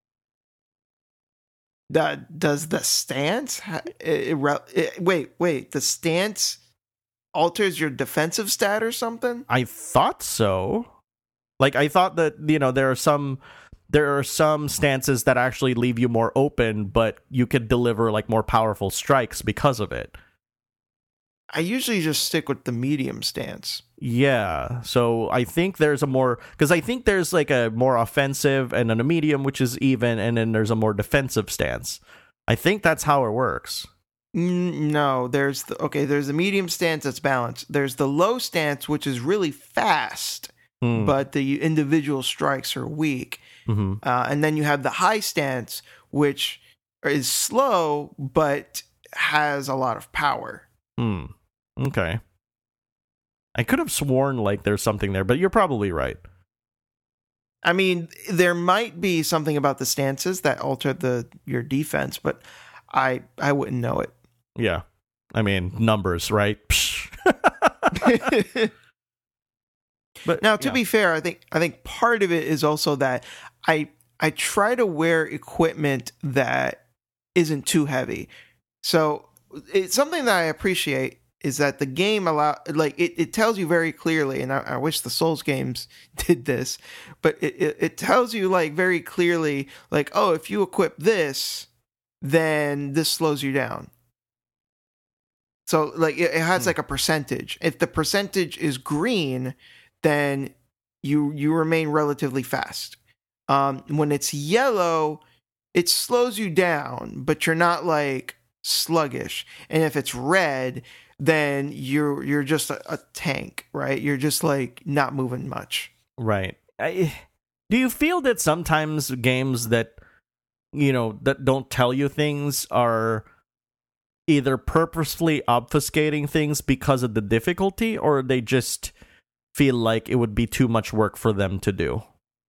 That does the stance it, it, it, wait wait the stance alters your defensive stat or something? I thought so. Like I thought that, you know, there are some there are some stances that actually leave you more open, but you could deliver like more powerful strikes because of it. I usually just stick with the medium stance. Yeah, so I think there's a more, because I think there's like a more offensive and then a medium, which is even, and then there's a more defensive stance. I think that's how it works. No, there's the, okay, there's the medium stance that's balanced. There's the low stance, which is really fast, hmm. but the individual strikes are weak. Mm-hmm. Uh, and then you have the high stance, which is slow, but has a lot of power. Hmm. Okay. I could have sworn like there's something there, but you're probably right. I mean, there might be something about the stances that alter the your defense, but I I wouldn't know it. Yeah. I mean, numbers, right? But now, to yeah. be fair, I think I think part of it is also that I I try to wear equipment that isn't too heavy. So it's something that I appreciate is that the game allow like it, it tells you very clearly, and I, I wish the Souls games did this, but it, it, it tells you like very clearly, like, oh, if you equip this, then this slows you down. So like it, it has hmm. like a percentage. If the percentage is green, then you you remain relatively fast. Um, when it's yellow, it slows you down, but you're not like sluggish. And if it's red, then you're you're just a, a tank, right? You're just like not moving much. Right. I, do you feel that sometimes games that, you know, that don't tell you things are either purposefully obfuscating things because of the difficulty, or they just feel like it would be too much work for them to do?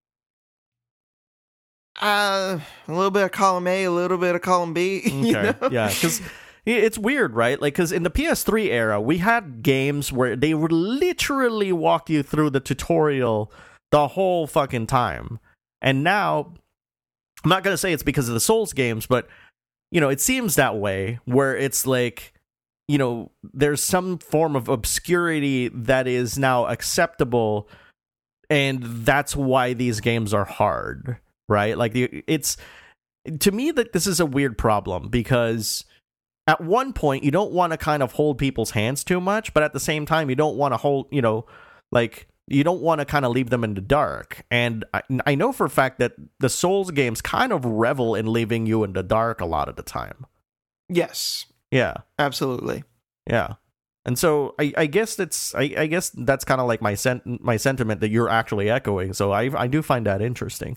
Uh, a little bit of column A, a little bit of column B. Okay, you know? Yeah, because it's weird, right? Like, because in the P S three era, we had games where they would literally walk you through the tutorial the whole fucking time. And now, I'm not going to say it's because of the Souls games, but, you know, it seems that way, where it's like, you know, there's some form of obscurity that is now acceptable, and that's why these games are hard. Right? Like, it's, to me, that this is a weird problem, because at one point you don't want to kind of hold people's hands too much, but at the same time you don't want to hold, you know, like you don't want to kind of leave them in the dark. And I, I know for a fact that the Souls games kind of revel in leaving you in the dark a lot of the time. Yes. Yeah. Absolutely. Yeah. And so I, I guess that's I, I guess that's kind of like my sent my sentiment that you're actually echoing. So I I do find that interesting.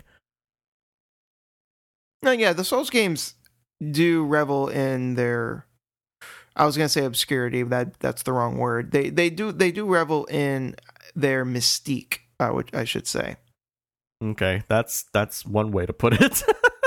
No, yeah, the Souls games do revel in their, I was gonna say obscurity, but that that's the wrong word. They they do they do revel in their mystique, uh, which I should say. Okay, that's that's one way to put it.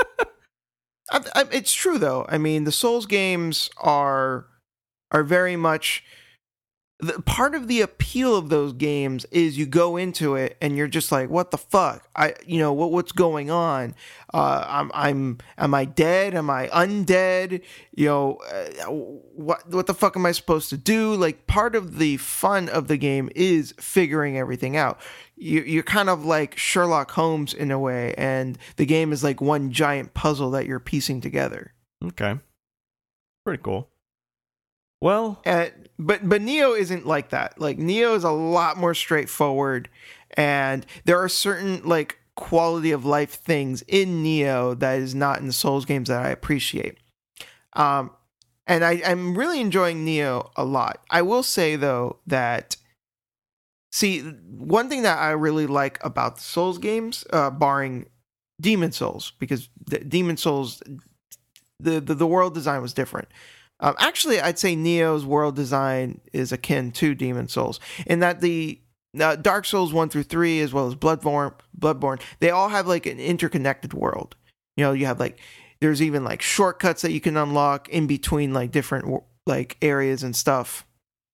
I, I, it's true though. I mean, the Souls games are are very much the, part of the appeal of those games is you go into it and you're just like, what the fuck? I, you know, what what's going on? Uh, I'm, I'm, am I dead? Am I undead? You know, uh, what, what the fuck am I supposed to do? Like, part of the fun of the game is figuring everything out. You, you're kind of like Sherlock Holmes in a way, and the game is like one giant puzzle that you're piecing together. Okay, pretty cool. Well, uh, but but Neo isn't like that. Like, Neo is a lot more straightforward, and there are certain like quality of life things in Neo that is not in the Souls games that I appreciate. Um, and I, I'm really enjoying Neo a lot. I will say though that, see, one thing that I really like about the Souls games, uh, barring Demon Souls, because the Demon Souls, the, the the world design was different. Um, actually, I'd say Neo's world design is akin to Demon Souls in that the uh, Dark Souls one through three, as well as Bloodborne, Bloodborne, they all have like an interconnected world. You know, you have like, there's even like shortcuts that you can unlock in between like different like areas and stuff.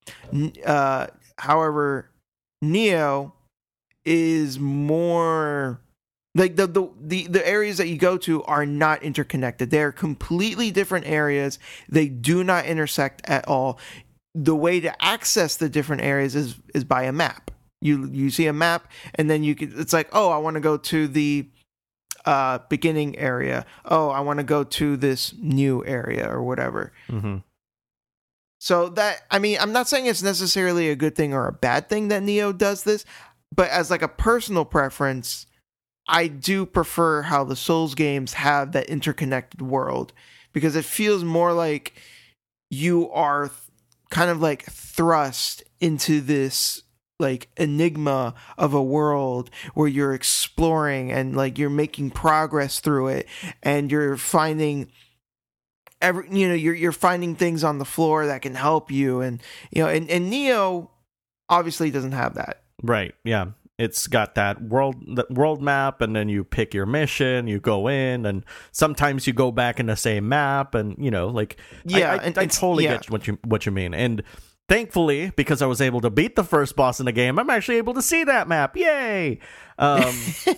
Uh, however, Neo is more like the, the the the areas that you go to are not interconnected. They're completely different areas. They do not intersect at all. The way to access the different areas is is by a map. You you see a map, and then you can. It's like, oh, I want to go to the uh, beginning area. Oh, I want to go to this new area or whatever. Mm-hmm. So that, I mean, I'm not saying it's necessarily a good thing or a bad thing that Neo does this, but as like a personal preference, I do prefer how the Souls games have that interconnected world, because it feels more like you are th- kind of like thrust into this like enigma of a world where you're exploring and like you're making progress through it, and you're finding every, you know, you're you're finding things on the floor that can help you, and you know, and, and Neo obviously doesn't have that. Right, yeah. It's got that world that world map, and then you pick your mission, you go in, and sometimes you go back in the same map, and you know, like, yeah, I, I, and I totally yeah. get what you what you mean. And thankfully, because I was able to beat the first boss in the game, I'm actually able to see that map. Yay! Um,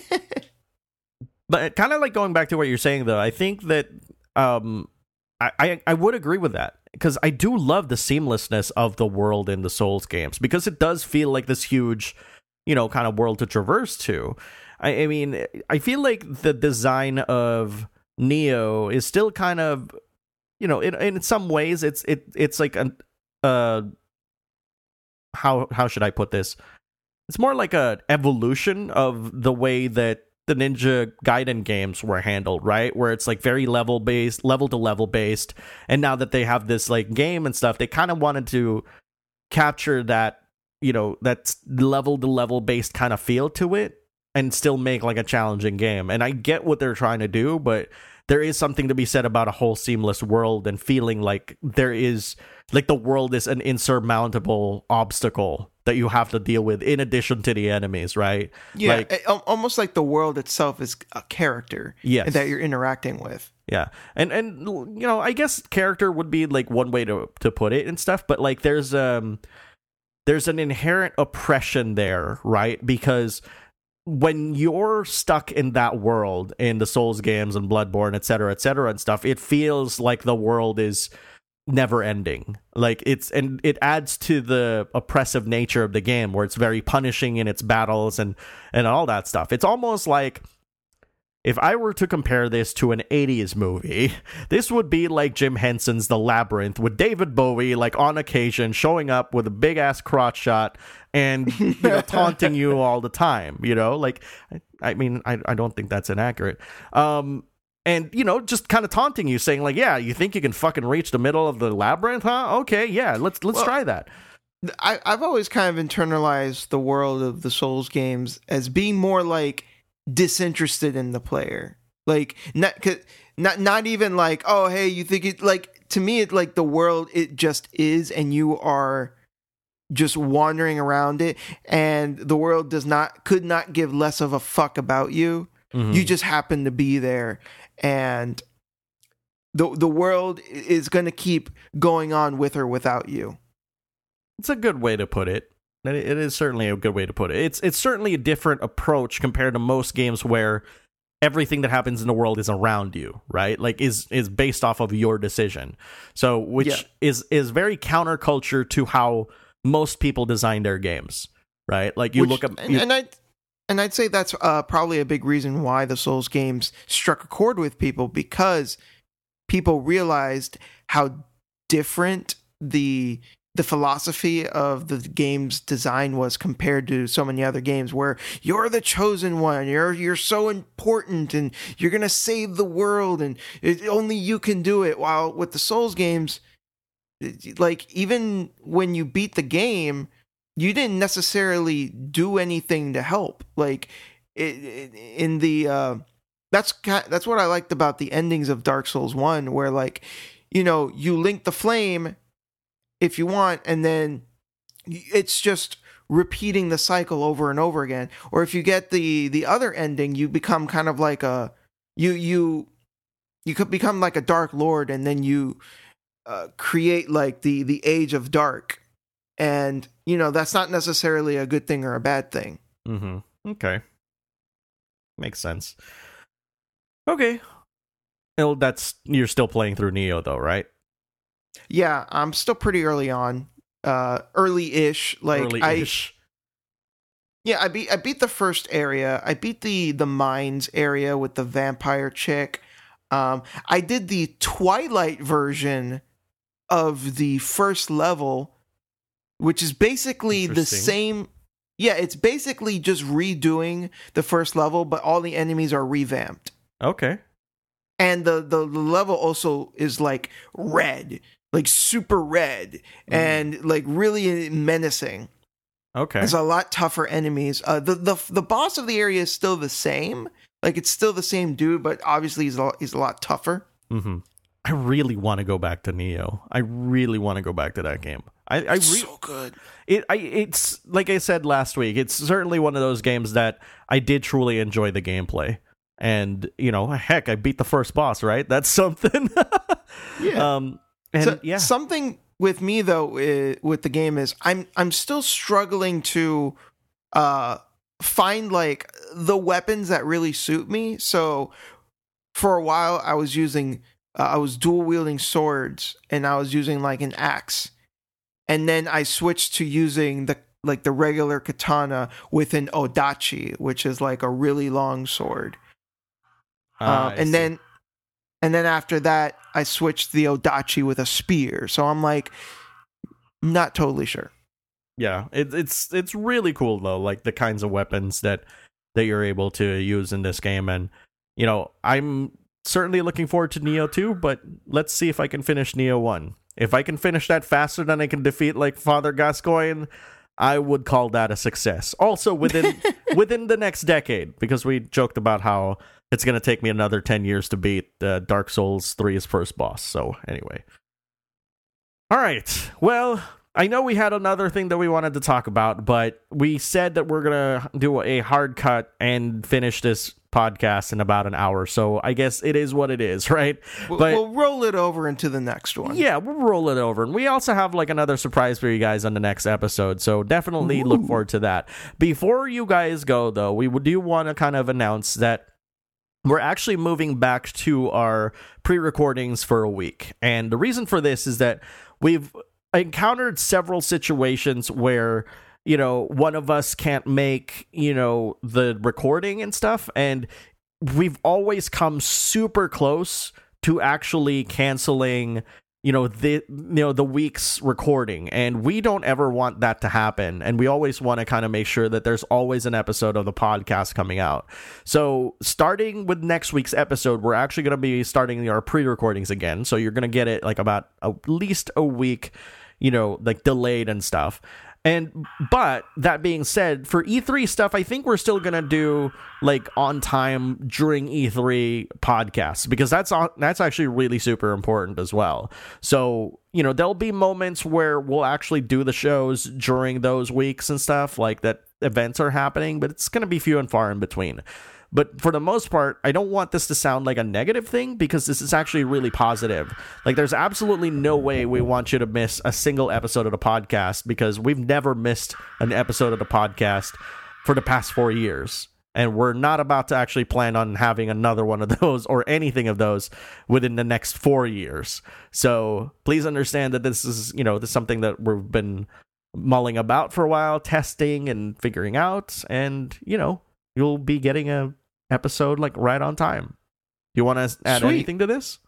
but kind of like going back to what you're saying, though, I think that um, I, I I would agree with that, because I do love the seamlessness of the world in the Souls games, because it does feel like this huge, you know, kind of world to traverse to. I, I mean, I feel like the design of Neo is still kind of, you know, in in some ways it's it it's like an uh how how should I put this? It's more like a evolution of the way that the Ninja Gaiden games were handled, right? Where it's like very level based, level to level based, and now that they have this like game and stuff, they kind of wanted to capture that, you know, that's level to level based kind of feel to it, and still make like a challenging game. And I get what they're trying to do, but there is something to be said about a whole seamless world and feeling like there is, like, the world is an insurmountable obstacle that you have to deal with in addition to the enemies, right? Yeah, like, it, almost like the world itself is a character, yes, that you're interacting with. Yeah, and and you know, I guess character would be like one way to to put it and stuff, but like there's um there's an inherent oppression there, right? Because when you're stuck in that world in the Souls games and Bloodborne, et cetera, et cetera, and stuff, it feels like the world is never ending. Like it's, and it adds to the oppressive nature of the game, where it's very punishing in its battles and and all that stuff. It's almost like if I were to compare this to an eighties movie, this would be like Jim Henson's The Labyrinth, with David Bowie, like, on occasion showing up with a big ass crotch shot and, you know, taunting you all the time. You know, like, I, I mean, I, I don't think that's inaccurate. Um, and, you know, just kind of taunting you, saying like, yeah, you think you can fucking reach the middle of the labyrinth, huh? Okay, yeah, let's let's well, try that. I, I've always kind of internalized the world of the Souls games as being more like disinterested in the player, like not not not even like, oh hey, you think it, like, to me it like the world, it just is, and you are just wandering around it, and the world does not could not give less of a fuck about you. Mm-hmm. You just happen to be there, and the the world is going to keep going on with or without you. It's a good way to put it. It is certainly a good way to put it. It's it's certainly a different approach compared to most games where everything that happens in the world is around you, right? Like, is is based off of your decision. So, which yeah. is is very counterculture to how most people design their games, right? Like, you which, look at and, you, and I and I'd say that's uh, probably a big reason why the Souls games struck a chord with people, because people realized how different the the philosophy of the game's design was compared to so many other games where you're the chosen one, you're you're so important, and you're gonna save the world, and it, only you can do it. While with the Souls games, like, even when you beat the game, you didn't necessarily do anything to help. Like, it, it, in the uh, that's that's what I liked about the endings of Dark Souls one, where, like, you know, you link the flame if you want, and then it's just repeating the cycle over and over again. Or if you get the the other ending, you become kind of like a you you you could become like a Dark Lord, and then you uh, create like the the Age of Dark, and you know that's not necessarily a good thing or a bad thing. Mm-hmm. Okay, makes sense. Okay, well, that's you're still playing through Neo though, right? Yeah, I'm still pretty early on, uh, early-ish. Like early-ish. I, yeah, I beat I beat the first area. I beat the the mines area with the vampire chick. Um, I did the Twilight version of the first level, which is basically the same. Yeah, it's basically just redoing the first level, but all the enemies are revamped. Okay. And the the, the level also is like red. Like super red mm. and like really menacing. Okay, there's a lot tougher enemies. Uh, the the the boss of the area is still the same. Like, it's still the same dude, but obviously he's a lot, he's a lot tougher. Mm-hmm. I really want to go back to Neo. I really want to go back to that game. I, I it's re- so good. It I it's like I said last week. It's certainly one of those games that I did truly enjoy the gameplay. And, you know, heck, I beat the first boss. Right, that's something. yeah. Um. And so, yeah, something with me though uh, with the game is I'm I'm still struggling to uh, find like the weapons that really suit me. So for a while I was using uh, I was dual wielding swords, and I was using like an axe, and then I switched to using the like the regular katana with an odachi, which is like a really long sword. Uh, uh, and see. then. And then after that, I switched the Odachi with a spear. So I'm like, not totally sure. Yeah, it, it's it's really cool though, like the kinds of weapons that that you're able to use in this game. And, you know, I'm certainly looking forward to Neo two, but let's see if I can finish Neo one. If I can finish that faster than I can defeat like Father Gascoigne, I would call that a success. Also within within the next decade, because we joked about how it's going to take me another ten years to beat uh, Dark Souls three's first boss. So anyway. All right. Well, I know we had another thing that we wanted to talk about, but we said that we're going to do a hard cut and finish this podcast in about an hour. So I guess it is what it is, right? We'll, but, we'll roll it over into the next one. Yeah, we'll roll it over. And we also have like another surprise for you guys on the next episode. So definitely Ooh. look forward to that. Before you guys go, though, we do want to kind of announce that we're actually moving back to our pre-recordings for a week. And the reason for this is that we've encountered several situations where, you know, one of us can't make, you know, the recording and stuff. And we've always come super close to actually canceling, you know, the you know the week's recording, and we don't ever want that to happen, and we always want to kind of make sure that there's always an episode of the podcast coming out. So starting with next week's episode, we're actually going to be starting our pre-recordings again, so you're going to get it like about at least a week, you know, like delayed and stuff. And but that being said, for E three stuff, I think we're still gonna do like on time during E three podcasts, because that's that's actually really super important as well. So, you know, there'll be moments where we'll actually do the shows during those weeks and stuff like that. Events are happening, but it's gonna be few and far in between. But for the most part, I don't want this to sound like a negative thing, because this is actually really positive. Like, there's absolutely no way we want you to miss a single episode of the podcast, because we've never missed an episode of the podcast for the past four years. And we're not about to actually plan on having another one of those or anything of those within the next four years. So please understand that this is, you know, this is something that we've been mulling about for a while, testing and figuring out. And, you know, you'll be getting a episode like right on time. You want to add Sweet. anything to this?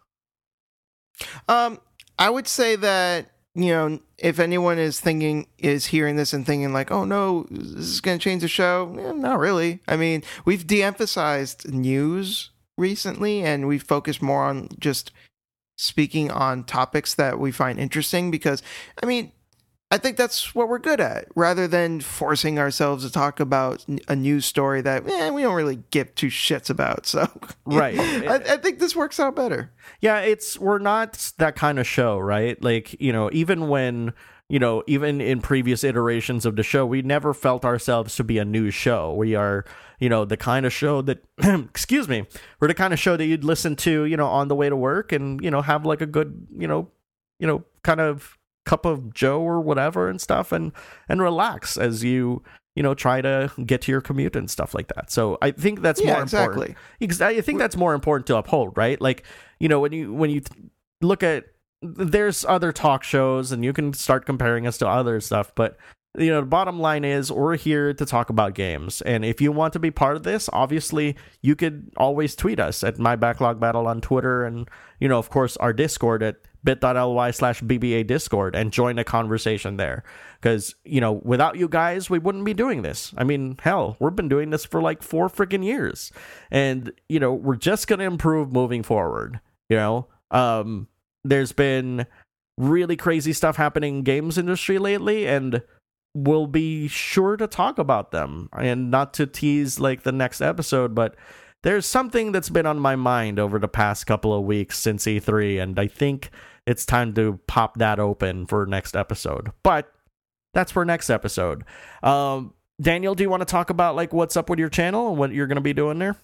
Um, I would say that, you know, if anyone is thinking, is hearing this and thinking like, oh no, this is going to change the show. Eh, not really. I mean, we've de-emphasized news recently, and we've focused more on just speaking on topics that we find interesting, because, I mean, I think that's what we're good at, rather than forcing ourselves to talk about a news story that eh, we don't really give two shits about. So, right. I, I think this works out better. Yeah, it's we're not that kind of show, right? Like, you know, even when, you know, even in previous iterations of the show, we never felt ourselves to be a news show. We are, you know, the kind of show that, excuse me, we're the kind of show that you'd listen to, you know, on the way to work and, you know, have like a good, you know, you know, kind of cup of joe or whatever and stuff, and and relax as you you know try to get to your commute and stuff like that. So I think that's yeah, more exactly. important. I think that's more important to uphold, right? Like, you know, when you when you look at, there's other talk shows and you can start comparing us to other stuff, but you know, the bottom line is we're here to talk about games. And if you want to be part of this, obviously you could always tweet us at My Backlog Battle on Twitter, and you know, of course, our Discord at bit.ly slash BBA Discord, and join a conversation there. Because, you know, without you guys, we wouldn't be doing this. I mean, hell, we've been doing this for like four freaking years. And, you know, we're just going to improve moving forward. You know, um, there's been really crazy stuff happening in games industry lately, and we'll be sure to talk about them. And not to tease like the next episode, but there's something that's been on my mind over the past couple of weeks since E three, and I think it's time to pop that open for next episode. But that's for next episode. Um, Daniel, do you want to talk about like what's up with your channel and what you're going to be doing there?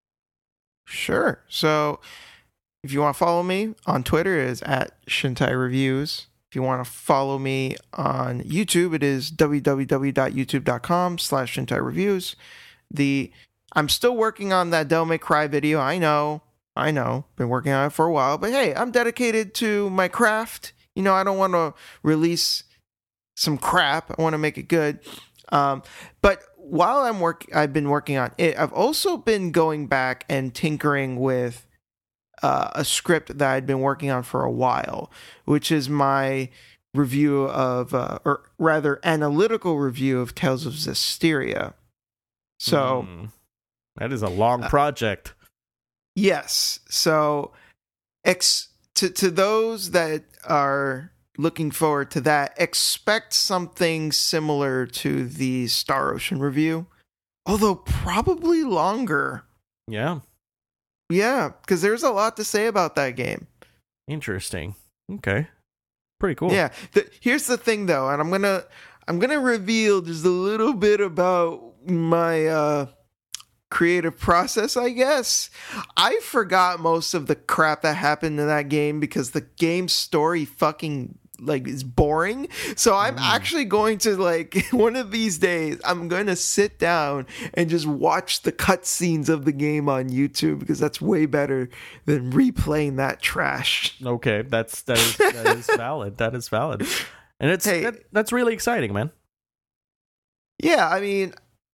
Sure. So if you want to follow me on Twitter, it is at Shintai Reviews. If you want to follow me on YouTube, it is www.youtube.com slash Shintai Reviews. The I'm still working on that Devil May Cry video. I know. I know. Been working on it for a while. But hey, I'm dedicated to my craft. You know, I don't want to release some crap. I want to make it good. Um, but while I'm work, I've been working on it, I've also been going back and tinkering with uh, a script that I'd been working on for a while, which is my review of, uh, or rather, analytical review of Tales of Zestiria. So... Mm. That is a long project. Uh, yes. So, ex- to to those that are looking forward to that, expect something similar to the Star Ocean review, although probably longer. Yeah. Yeah, because there's a lot to say about that game. Interesting. Okay. Pretty cool. Yeah. The, here's the thing, though, and I'm gonna I'm gonna reveal just a little bit about my. Uh, creative process, I guess. I forgot most of the crap that happened in that game because the game story fucking like is boring. So I'm mm. actually going to like one of these days I'm going to sit down and just watch the cutscenes of the game on YouTube, because that's way better than replaying that trash. Okay, that's that is that is valid. That is valid. And it's hey, that, that's really exciting, man. Yeah, I mean,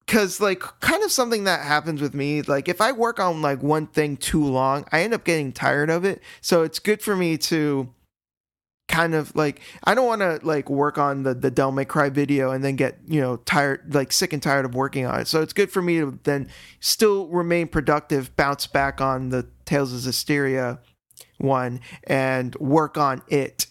because like kind of something that happens with me, like if I work on like one thing too long, I end up getting tired of it. So it's good for me to kind of like, I don't want to like work on the the Devil May Cry video and then get, you know, tired, like sick and tired of working on it. So it's good for me to then still remain productive, bounce back on the Tales of Zestiria one and work on it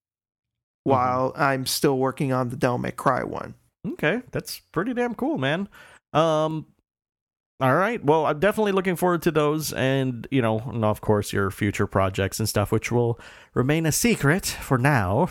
while mm-hmm. I'm still working on the Devil May Cry one. Okay, that's pretty damn cool, man. Um, all right, well, I'm definitely looking forward to those, and, you know, and of course, your future projects and stuff, which will remain a secret for now.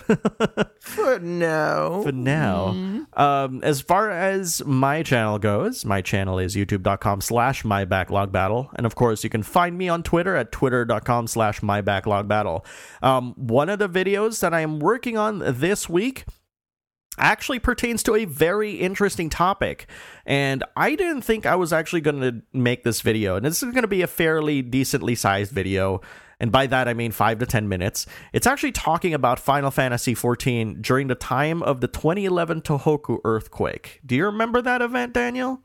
For now. For now. Mm-hmm. Um, as far as my channel goes, my channel is youtube.com slash my backlog battle, and of course, you can find me on Twitter at twitter.com slash my backlog battle. Um, one of the videos that I am working on this week actually pertains to a very interesting topic, and I didn't think I was actually going to make this video, and this is going to be a fairly decently sized video, and by that I mean five to ten minutes. It's actually talking about Final Fantasy fourteen during the time of the twenty eleven Tohoku earthquake. Do you remember that event, Daniel?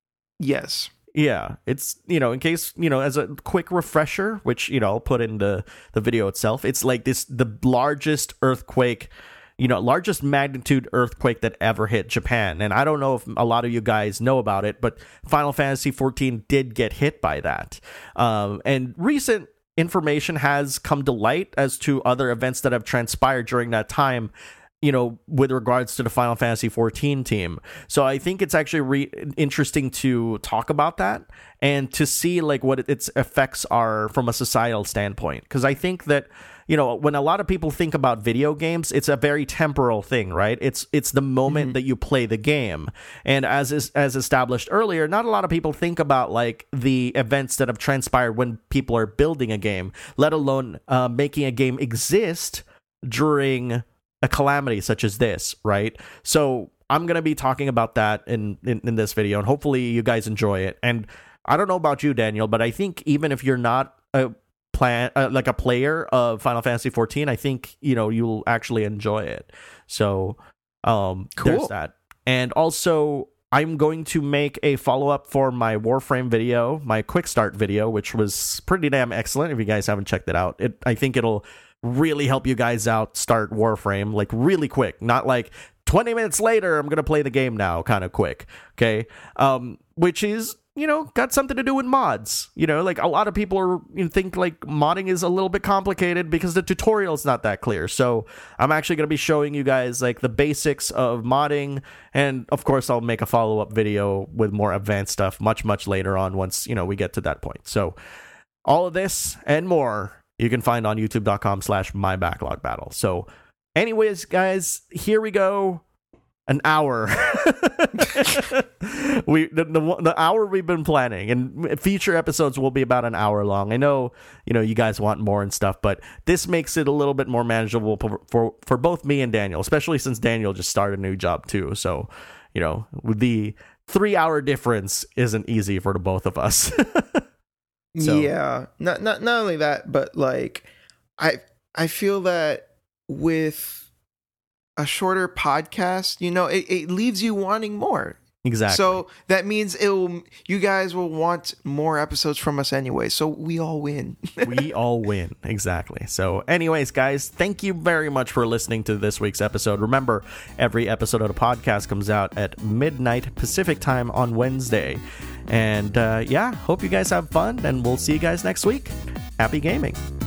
Yes. Yeah, it's, you know, in case, you know, as a quick refresher, which, you know, I'll put in the, the video itself, it's like this, the largest earthquake, you know, largest magnitude earthquake that ever hit Japan. And I don't know if a lot of you guys know about it, but Final Fantasy fourteen did get hit by that. Um, and recent information has come to light as to other events that have transpired during that time, you know, with regards to the Final Fantasy fourteen team. So I think it's actually re- interesting to talk about that and to see like what its effects are from a societal standpoint. Because I think that, you know, when a lot of people think about video games, it's a very temporal thing, right? It's it's the moment mm-hmm. that you play the game. And as is, as established earlier, not a lot of people think about like the events that have transpired when people are building a game, let alone uh, making a game exist during a calamity such as this, right? So I'm going to be talking about that in, in, in this video, and hopefully you guys enjoy it. And I don't know about you, Daniel, but I think even if you're not a plan uh, like a player of Final Fantasy fourteen, I think, you know, you'll actually enjoy it. So um cool. There's that. And also, I'm going to make a follow-up for my Warframe video, my quick start video, which was pretty damn excellent. If you guys haven't checked it out, it I think it'll really help you guys out start Warframe like really quick, not like twenty minutes later I'm gonna play the game now kind of quick. Okay, um which is, you know, got something to do with mods. You know, like a lot of people are, you know, think like modding is a little bit complicated because the tutorial is not that clear. So I'm actually going to be showing you guys like the basics of modding. And of course, I'll make a follow-up video with more advanced stuff much, much later on once, you know, we get to that point. So all of this and more you can find on youtube.com slash my backlog battle. So anyways, guys, here we go. An hour. we the, the the hour we've been planning, and feature episodes will be about an hour long. I know, you know, you guys want more and stuff, but this makes it a little bit more manageable for for, for both me and Daniel, especially since Daniel just started a new job too. So, you know, with the three hour difference isn't easy for the both of us. So. Yeah, not not not only that, but like I I feel that with a shorter podcast, you know, it, it leaves you wanting more. Exactly. So that means it will, you guys will want more episodes from us anyway. So we all win. We all win. Exactly. So anyways, guys, thank you very much for listening to this week's episode. Remember, every episode of the podcast comes out at midnight Pacific time on Wednesday. And uh, yeah, hope you guys have fun, and we'll see you guys next week. Happy gaming.